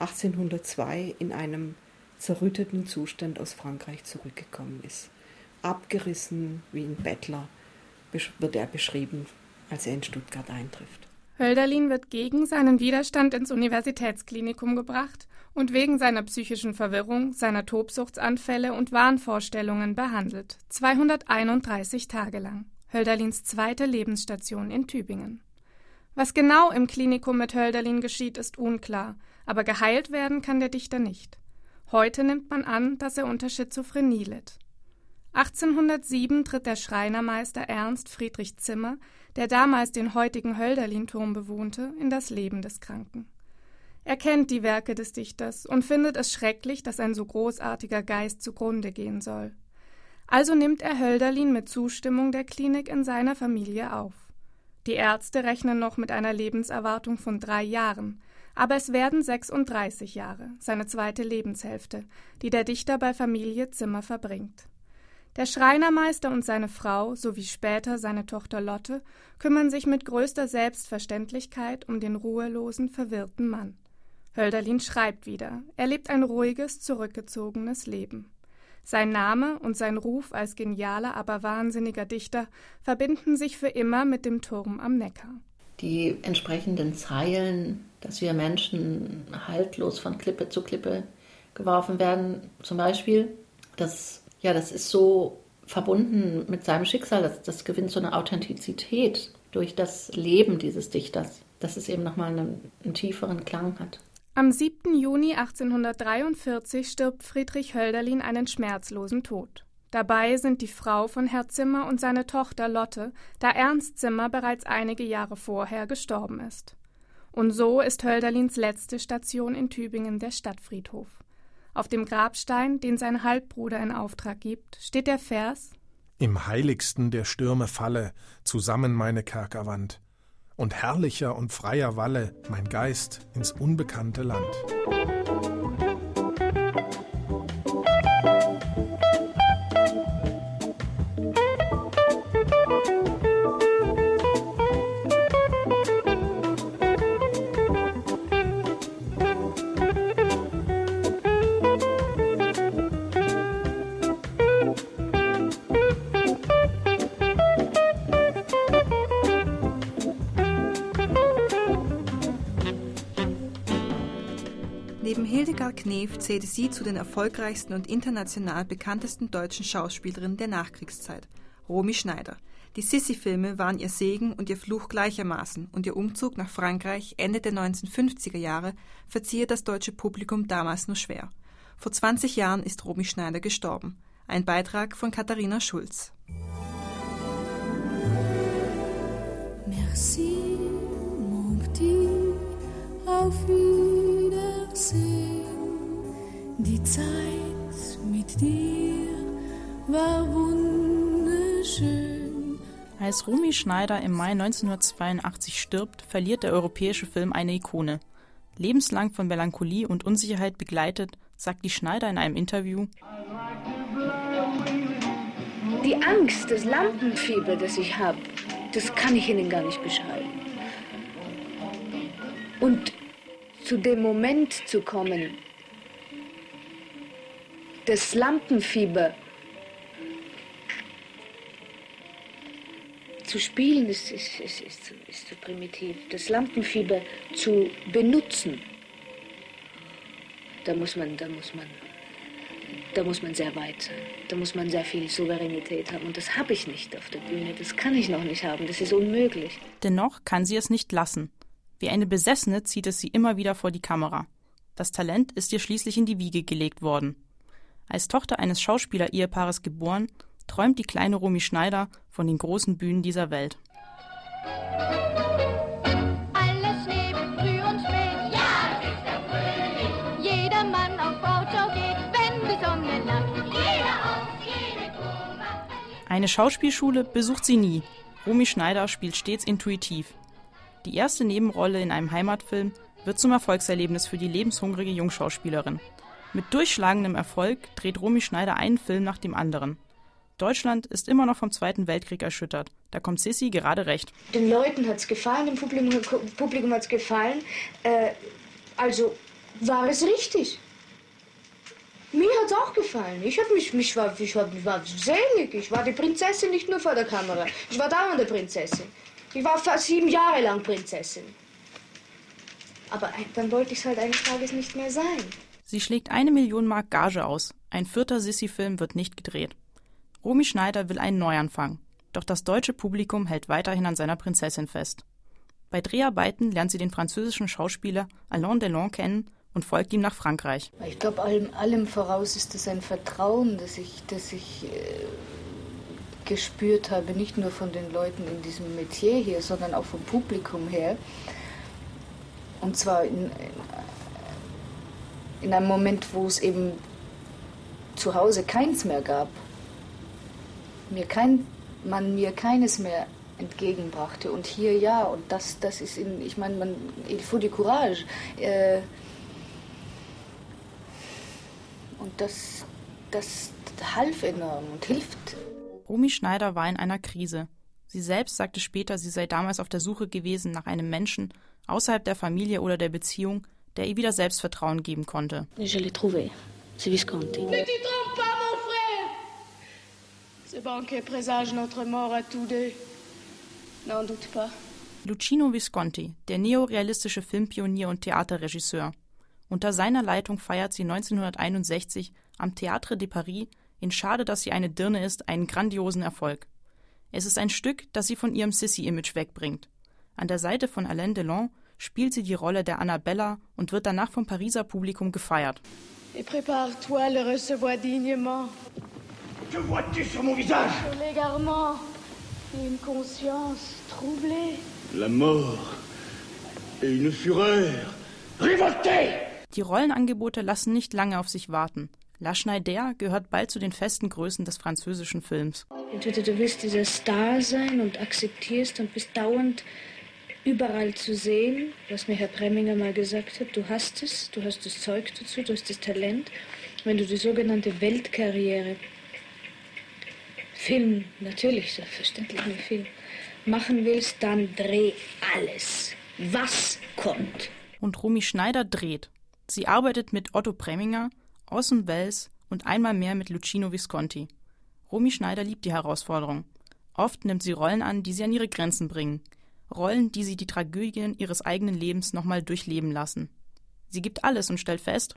1802 in einem zerrütteten Zustand aus Frankreich zurückgekommen ist. Abgerissen wie ein Bettler wird er beschrieben, als er in Stuttgart eintrifft. Hölderlin wird gegen seinen Widerstand ins Universitätsklinikum gebracht und wegen seiner psychischen Verwirrung, seiner Tobsuchtsanfälle und Wahnvorstellungen behandelt. 231 Tage lang. Hölderlins zweite Lebensstation in Tübingen. Was genau im Klinikum mit Hölderlin geschieht, ist unklar, aber geheilt werden kann der Dichter nicht. Heute nimmt man an, dass er unter Schizophrenie litt. 1807 tritt der Schreinermeister Ernst Friedrich Zimmer, der damals den heutigen Hölderlin-Turm bewohnte, in das Leben des Kranken. Er kennt die Werke des Dichters und findet es schrecklich, dass ein so großartiger Geist zugrunde gehen soll. Also nimmt er Hölderlin mit Zustimmung der Klinik in seiner Familie auf. Die Ärzte rechnen noch mit einer Lebenserwartung von 3 Jahren, aber es werden 36 Jahre, seine zweite Lebenshälfte, die der Dichter bei Familie Zimmer verbringt. Der Schreinermeister und seine Frau, sowie später seine Tochter Lotte, kümmern sich mit größter Selbstverständlichkeit um den ruhelosen, verwirrten Mann. Hölderlin schreibt wieder, er lebt ein ruhiges, zurückgezogenes Leben. Sein Name und sein Ruf als genialer, aber wahnsinniger Dichter verbinden sich für immer mit dem Turm am Neckar. Die entsprechenden Zeilen, dass wir Menschen haltlos von Klippe zu Klippe geworfen werden, zum Beispiel, das ist so verbunden mit seinem Schicksal, das gewinnt so eine Authentizität durch das Leben dieses Dichters, dass es eben nochmal einen tieferen Klang hat. Am 7. Juni 1843 stirbt Friedrich Hölderlin einen schmerzlosen Tod. Dabei sind die Frau von Herr Zimmer und seine Tochter Lotte, da Ernst Zimmer bereits einige Jahre vorher gestorben ist. Und so ist Hölderlins letzte Station in Tübingen der Stadtfriedhof. Auf dem Grabstein, den sein Halbbruder in Auftrag gibt, steht der Vers: Im heiligsten der Stürme falle zusammen meine Kerkerwand, und herrlicher und freier walle mein Geist ins unbekannte Land. Neben Hildegard Knef zählte sie zu den erfolgreichsten und international bekanntesten deutschen Schauspielerinnen der Nachkriegszeit, Romy Schneider. Die Sissi-Filme waren ihr Segen und ihr Fluch gleichermaßen, und ihr Umzug nach Frankreich Ende der 1950er Jahre verziehe das deutsche Publikum damals nur schwer. Vor 20 Jahren ist Romy Schneider gestorben. Ein Beitrag von Katharina Schulz. Merci, mon petit, auf Wiedersehen. Die Zeit mit dir war wunderschön. Als Romy Schneider im Mai 1982 stirbt, verliert der europäische Film eine Ikone. Lebenslang von Melancholie und Unsicherheit begleitet, sagt die Schneider in einem Interview: Die Angst, das Lampenfieber, das ich habe, das kann ich Ihnen gar nicht beschreiben. Und zu dem Moment zu kommen, das Lampenfieber zu spielen, ist zu primitiv. Das Lampenfieber zu benutzen, da muss man sehr weit sein. Da muss man sehr viel Souveränität haben. Und das habe ich nicht auf der Bühne. Das kann ich noch nicht haben. Das ist unmöglich. Dennoch kann sie es nicht lassen. Wie eine Besessene zieht es sie immer wieder vor die Kamera. Das Talent ist ihr schließlich in die Wiege gelegt worden. Als Tochter eines Schauspieler-Ehepaares geboren, träumt die kleine Romy Schneider von den großen Bühnen dieser Welt. Alles neben früh und spät, ja, es ist der Frühling. Jeder Mann auf Brautschau geht, wenn die Sonne lacht. Jeder aus, jede Kuh macht. Eine Schauspielschule besucht sie nie. Romy Schneider spielt stets intuitiv. Die erste Nebenrolle in einem Heimatfilm wird zum Erfolgserlebnis für die lebenshungrige Jungschauspielerin. Mit durchschlagendem Erfolg dreht Romy Schneider einen Film nach dem anderen. Deutschland ist immer noch vom Zweiten Weltkrieg erschüttert. Da kommt Sissi gerade recht. Den Leuten hat es gefallen, dem Publikum hat es gefallen. Also war es richtig. Mir hat es auch gefallen. Ich war selig. Ich war die Prinzessin nicht nur vor der Kamera. Ich war dauernde Prinzessin. Ich war fast 7 Jahre lang Prinzessin. Aber dann wollte ich es halt eines Tages nicht mehr sein. Sie schlägt 1 Million Mark Gage aus. Ein 4. Sissi-Film wird nicht gedreht. Romy Schneider will einen Neuanfang. Doch das deutsche Publikum hält weiterhin an seiner Prinzessin fest. Bei Dreharbeiten lernt sie den französischen Schauspieler Alain Delon kennen und folgt ihm nach Frankreich. Ich glaube, allem voraus ist es ein Vertrauen, das ich gespürt habe, nicht nur von den Leuten in diesem Metier hier, sondern auch vom Publikum her. Und zwar in einem Moment, wo es eben zu Hause keins mehr gab. Man mir keines mehr entgegenbrachte. Und hier ja, und das ist ich meine, il faut du courage. Und das half enorm und hilft. Romy Schneider war in einer Krise. Sie selbst sagte später, sie sei damals auf der Suche gewesen nach einem Menschen außerhalb der Familie oder der Beziehung, der ihr wieder Selbstvertrauen geben konnte. Je l'ai trouvé. C'est Visconti. Ne t'y trompe pas, mon frère. Ce banquet présage notre mort à tous deux. N'en doute pas. Luchino Visconti, der neorealistische Filmpionier und Theaterregisseur. Unter seiner Leitung feiert sie 1961 am Théâtre de Paris in Schade, dass sie eine Dirne ist, einen grandiosen Erfolg. Es ist ein Stück, das sie von ihrem Sissy-Image wegbringt. An der Seite von Alain Delon spielt sie die Rolle der Annabella und wird danach vom Pariser Publikum gefeiert. Et prépare-toi le recevoir dignement. Que vois-tu sur mon visage? L'égarement et une conscience troublée. La mort et une fureur révoltée. Die Rollenangebote lassen nicht lange auf sich warten. La Schneider gehört bald zu den festen Größen des französischen Films. Entweder du willst dieser Star sein und akzeptierst und bist dauernd überall zu sehen, was mir Herr Preminger mal gesagt hat, du hast das Zeug dazu, du hast das Talent. Wenn du die sogenannte Weltkarriere, Film, natürlich, selbstverständlich ein Film, machen willst, dann dreh alles, was kommt. Und Romy Schneider dreht. Sie arbeitet mit Otto Preminger, Orson Welles und einmal mehr mit Luchino Visconti. Romy Schneider liebt die Herausforderung. Oft nimmt sie Rollen an, die sie an ihre Grenzen bringen. Rollen, die sie die Tragödien ihres eigenen Lebens nochmal durchleben lassen. Sie gibt alles und stellt fest: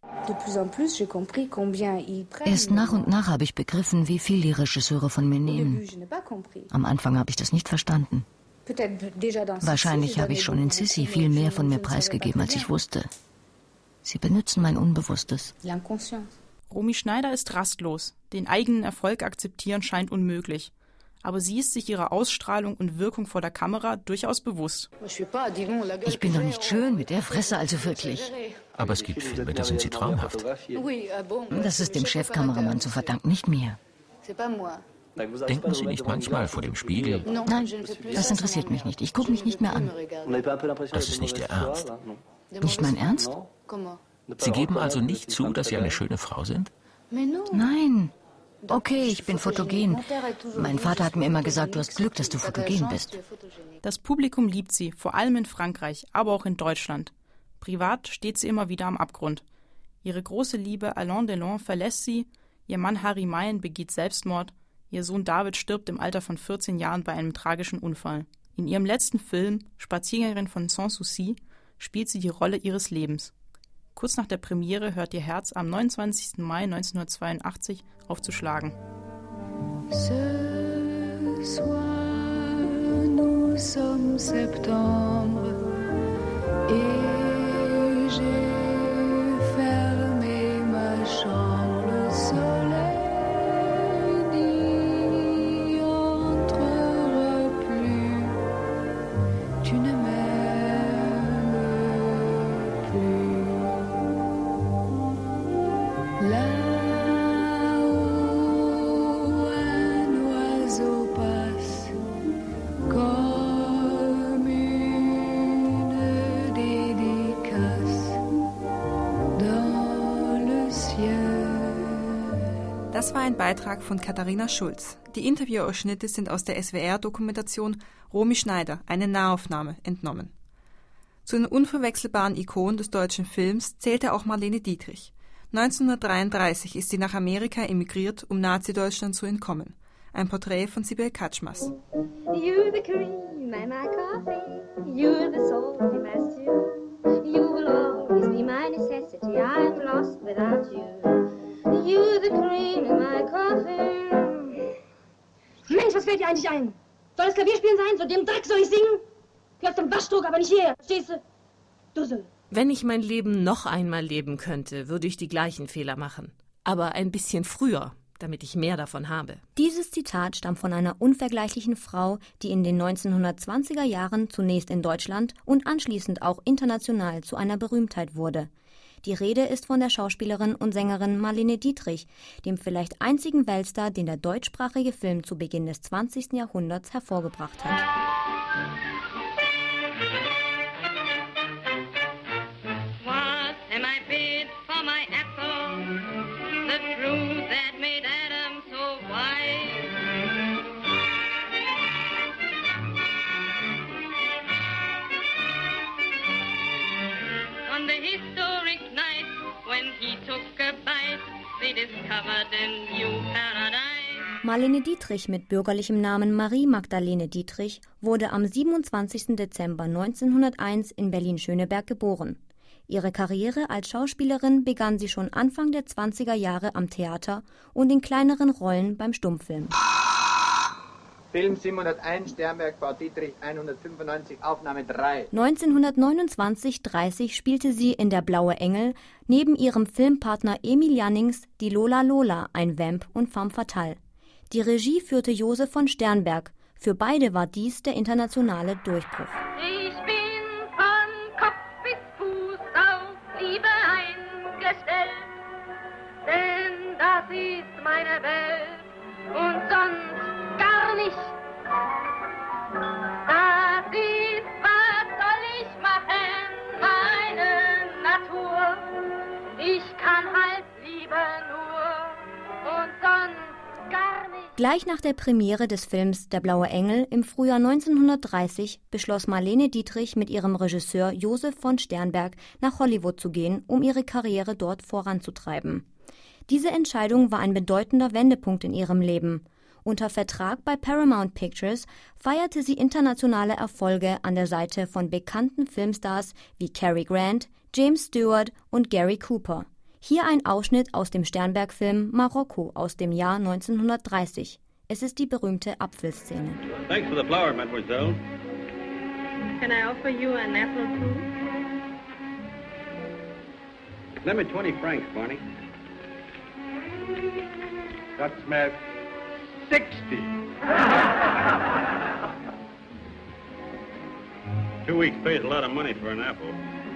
Erst nach und nach habe ich begriffen, wie viel die Regisseure von mir nehmen. Am Anfang habe ich das nicht verstanden. Wahrscheinlich habe ich schon in Sissy viel mehr von mir preisgegeben, als ich wusste. Sie benutzen mein Unbewusstes. Romy Schneider ist rastlos. Den eigenen Erfolg akzeptieren scheint unmöglich. Aber sie ist sich ihrer Ausstrahlung und Wirkung vor der Kamera durchaus bewusst. Ich bin doch nicht schön mit der Fresse, also wirklich. Aber es gibt Filme, da sind sie traumhaft. Das ist dem Chefkameramann zu verdanken, nicht mir. Denken Sie nicht manchmal vor dem Spiegel? Nein, das interessiert mich nicht. Ich gucke mich nicht mehr an. Das ist nicht Ihr Ernst. Nicht mein Ernst? Sie geben also nicht zu, dass Sie eine schöne Frau sind? Nein. Okay, ich bin fotogen. Mein Vater hat mir immer gesagt, du hast Glück, dass du fotogen bist. Das Publikum liebt sie, vor allem in Frankreich, aber auch in Deutschland. Privat steht sie immer wieder am Abgrund. Ihre große Liebe Alain Delon verlässt sie, ihr Mann Harry Mayen begeht Selbstmord, ihr Sohn David stirbt im Alter von 14 Jahren bei einem tragischen Unfall. In ihrem letzten Film, Spaziergängerin von Sans Souci, spielt sie die Rolle ihres Lebens. Kurz nach der Premiere hört ihr Herz am 29. Mai 1982 auf zu schlagen. Ce soir, nous sommes septembre et j'ai fermé ma chambre. Le soleil n'y entrera plus. Tu ne m'aimes plus. Là où un oiseau passe comme une dédicace dans le ciel. Das war ein Beitrag von Katharina Schulz. Die Interviewausschnitte sind aus der SWR-Dokumentation Romy Schneider, eine Nahaufnahme, entnommen. Zu den unverwechselbaren Ikonen des deutschen Films zählte auch Marlene Dietrich. 1933 ist sie nach Amerika emigriert, um Nazi-Deutschland zu entkommen. Ein Porträt von Sibel Katschmas. You're the cream in my coffee. You're the salt in my stew. You will always be my necessity. I'm lost without you. You're the cream in my coffee. Mensch, was fällt dir eigentlich ein? Soll das Klavierspielen sein? So dem Dreck soll ich singen? Hier aus dem Waschdruck, aber nicht hier, verstehst du? Dussel. Wenn ich mein Leben noch einmal leben könnte, würde ich die gleichen Fehler machen. Aber ein bisschen früher, damit ich mehr davon habe. Dieses Zitat stammt von einer unvergleichlichen Frau, die in den 1920er Jahren zunächst in Deutschland und anschließend auch international zu einer Berühmtheit wurde. Die Rede ist von der Schauspielerin und Sängerin Marlene Dietrich, dem vielleicht einzigen Weltstar, den der deutschsprachige Film zu Beginn des 20. Jahrhunderts hervorgebracht hat. Marlene Dietrich mit bürgerlichem Namen Marie Magdalene Dietrich wurde am 27. Dezember 1901 in Berlin-Schöneberg geboren. Ihre Karriere als Schauspielerin begann sie schon Anfang der 20er Jahre am Theater und in kleineren Rollen beim Stummfilm. Film 701, Sternberg, Frau Dietrich, 195, Aufnahme 3. 1929/30 spielte sie in Der blaue Engel neben ihrem Filmpartner Emil Jannings die Lola Lola, ein Vamp und femme fatale. Die Regie führte Josef von Sternberg. Für beide war dies der internationale Durchbruch. Ich bin von Kopf bis Fuß auf Liebe eingestellt, denn das ist meine Welt und sonst gar nicht. Das ist, was soll ich machen, meine Natur. Ich kann halt lieber nur und sonst gar nicht. Gleich nach der Premiere des Films Der blaue Engel im Frühjahr 1930 beschloss Marlene Dietrich mit ihrem Regisseur Josef von Sternberg nach Hollywood zu gehen, um ihre Karriere dort voranzutreiben. Diese Entscheidung war ein bedeutender Wendepunkt in ihrem Leben. Unter Vertrag bei Paramount Pictures feierte sie internationale Erfolge an der Seite von bekannten Filmstars wie Cary Grant, James Stewart und Gary Cooper. Hier ein Ausschnitt aus dem Sternberg-Film Marokko aus dem Jahr 1930. Es ist die berühmte Apfelszene. Thanks for the flower, mademoiselle. Can I offer you an apple too? Lend me 20 francs, Barney. That's math 60. 2 weeks pays a lot of money for an apple.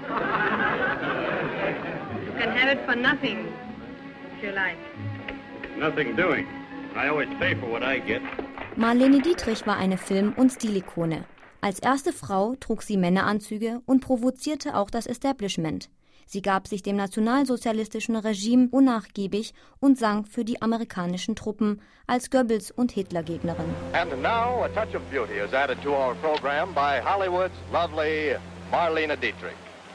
You can have it for nothing, if you like. Nothing doing. I always pay for what I get. Marlene Dietrich war eine Film- und Stilikone. Als erste Frau trug sie Männeranzüge und provozierte auch das Establishment. Sie gab sich dem nationalsozialistischen Regime unnachgiebig und sang für die amerikanischen Truppen als Goebbels- und Hitlergegnerin. And now a touch of beauty is added to our program by Hollywood's lovely Marlene Dietrich.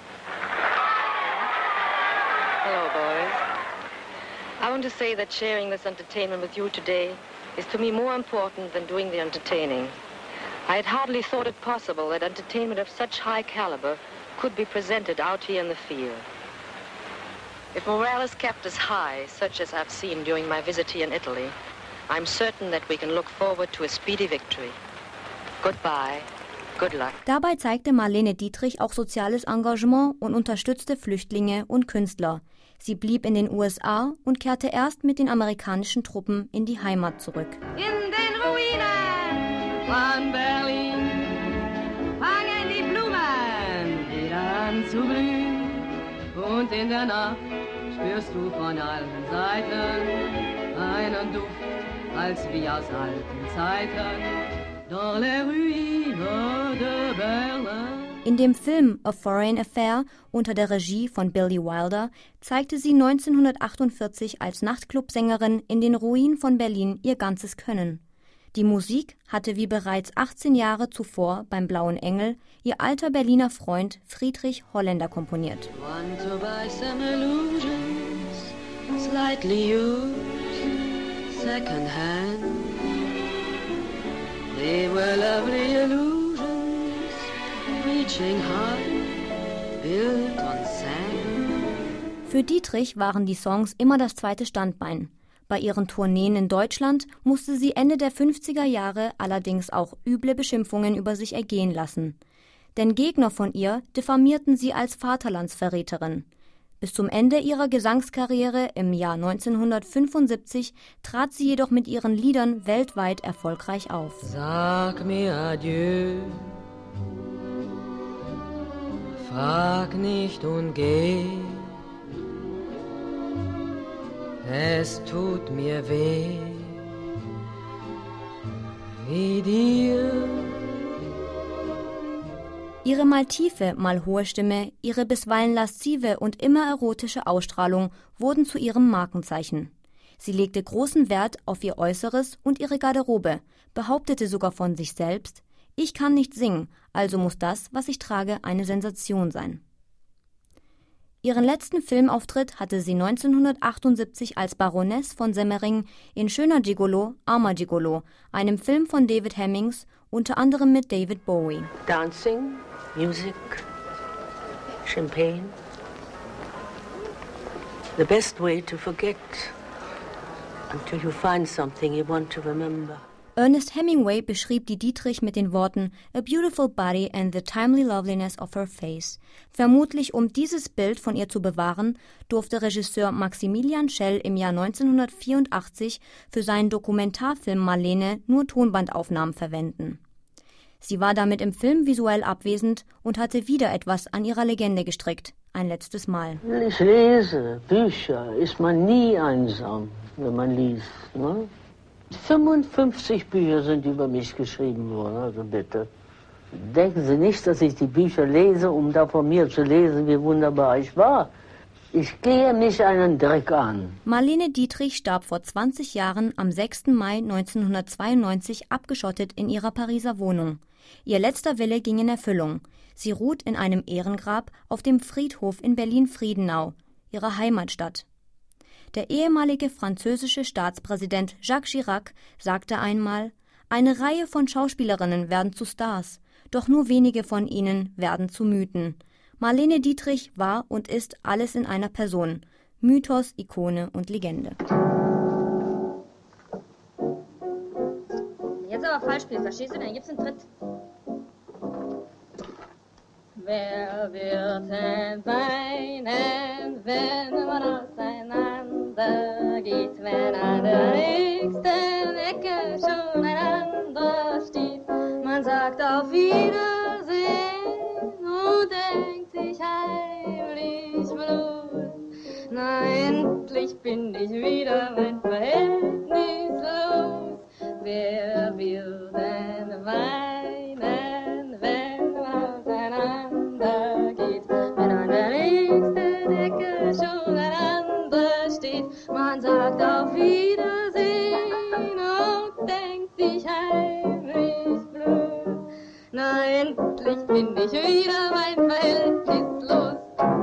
Hello, boys. I want to say that sharing this entertainment with you today is to me more important than doing the entertaining. I had hardly thought it possible that entertainment of such high caliber could be presented out here in the field. If morale is kept as high, such as I've seen during my visit here in Italy, I'm certain that we can look forward to a speedy victory. Goodbye. Good luck. Dabei zeigte Marlene Dietrich auch soziales Engagement und unterstützte Flüchtlinge und Künstler. Sie blieb in den USA und kehrte erst mit den amerikanischen Truppen in die Heimat zurück. In den Ruinen von Berlin fangen die Blumen wieder an zu blühen. Und in der Nacht spürst du von allen Seiten einen Duft, als wie aus alten Zeiten. Dans les ruines de Berlin. In dem Film A Foreign Affair unter der Regie von Billy Wilder zeigte sie 1948 als Nachtclubsängerin in den Ruinen von Berlin ihr ganzes Können. Die Musik hatte wie bereits 18 Jahre zuvor beim Blauen Engel ihr alter Berliner Freund Friedrich Holländer komponiert. Want to buy some illusions, slightly used, second hand. They were lovely illusions, reaching high, built on sand. Für Dietrich waren die Songs immer das zweite Standbein. Bei ihren Tourneen in Deutschland musste sie Ende der 50er Jahre allerdings auch üble Beschimpfungen über sich ergehen lassen. denn Gegner von ihr diffamierten sie als Vaterlandsverräterin. Bis zum Ende ihrer Gesangskarriere im Jahr 1975 trat sie jedoch mit ihren Liedern weltweit erfolgreich auf. Sag mir adieu, frag nicht und geh, es tut mir weh, wie dir. Ihre mal tiefe, mal hohe Stimme, ihre bisweilen laszive und immer erotische Ausstrahlung wurden zu ihrem Markenzeichen. Sie legte großen Wert auf ihr Äußeres und ihre Garderobe, behauptete sogar von sich selbst: Ich kann nicht singen, also muss das, was ich trage, eine Sensation sein. Ihren letzten Filmauftritt hatte sie 1978 als Baroness von Semmering in Schöner Gigolo, armer Gigolo, einem Film von David Hemmings, unter anderem mit David Bowie. Dancing, music, champagne. The best way to forget until you find something you want to remember. Ernest Hemingway beschrieb die Dietrich mit den Worten "A beautiful body and the timely loveliness of her face". Vermutlich um dieses Bild von ihr zu bewahren, durfte Regisseur Maximilian Schell im Jahr 1984 für seinen Dokumentarfilm Marlene nur Tonbandaufnahmen verwenden. Sie war damit im Film visuell abwesend und hatte wieder etwas an ihrer Legende gestrickt, ein letztes Mal. Ich lese Bücher, ist man nie einsam, wenn man liest, ne? 55 Bücher sind über mich geschrieben worden, also bitte. Denken Sie nicht, dass ich die Bücher lese, um da von mir zu lesen, wie wunderbar ich war. Ich gehe mich einen Dreck an. Marlene Dietrich starb vor 20 Jahren am 6. Mai 1992 abgeschottet in ihrer Pariser Wohnung. Ihr letzter Wille ging in Erfüllung. Sie ruht in einem Ehrengrab auf dem Friedhof in Berlin-Friedenau, ihrer Heimatstadt. Der ehemalige französische Staatspräsident Jacques Chirac sagte einmal: Eine Reihe von Schauspielerinnen werden zu Stars, doch nur wenige von ihnen werden zu Mythen. Marlene Dietrich war und ist alles in einer Person. Mythos, Ikone und Legende. Jetzt aber falsch spielen, verstehst du? Dann gibt's einen Tritt. Wer wird denn weinen, wenn man auseinander geht, wenn an der nächsten Ecke schon ein anderer steht? Man sagt auf Wiedersehen und denkt sich heimlich bloß: Na, endlich bin ich wieder mein Verhältnis los. Wer wird denn weinen, wenn man auseinander geht, wenn an der nächsten Ecke schon ein anderer steht? Man sagt auf Wiedersehen und denkt sich heimlich bloß: Na, endlich bin ich wieder mein Verhältnis los.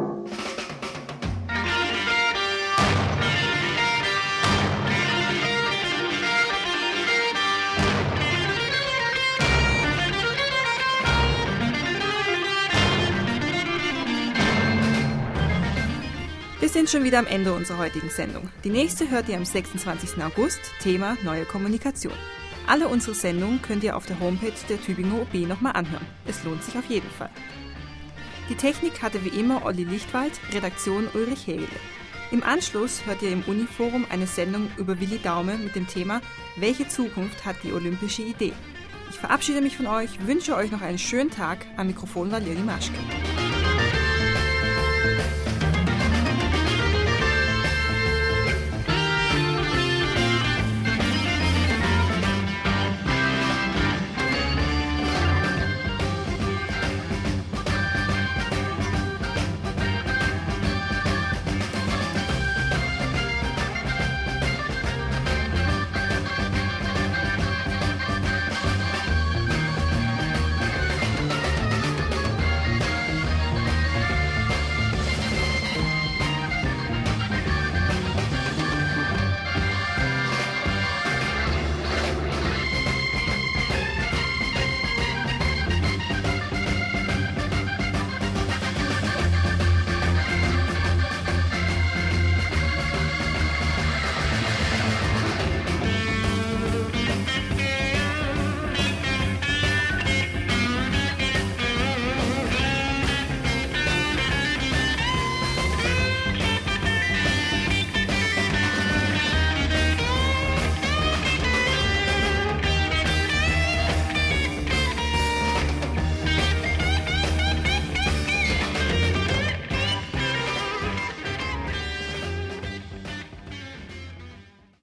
Wir sind schon wieder am Ende unserer heutigen Sendung. Die nächste hört ihr am 26. August, Thema Neue Kommunikation. Alle unsere Sendungen könnt ihr auf der Homepage der Tübinger OB nochmal anhören. Es lohnt sich auf jeden Fall. Die Technik hatte wie immer Olli Lichtwald, Redaktion Ulrich Hegele. Im Anschluss hört ihr im Uniforum eine Sendung über Willi Daume mit dem Thema Welche Zukunft hat die olympische Idee? Ich verabschiede mich von euch, wünsche euch noch einen schönen Tag. Am Mikrofon war Lili Maschke.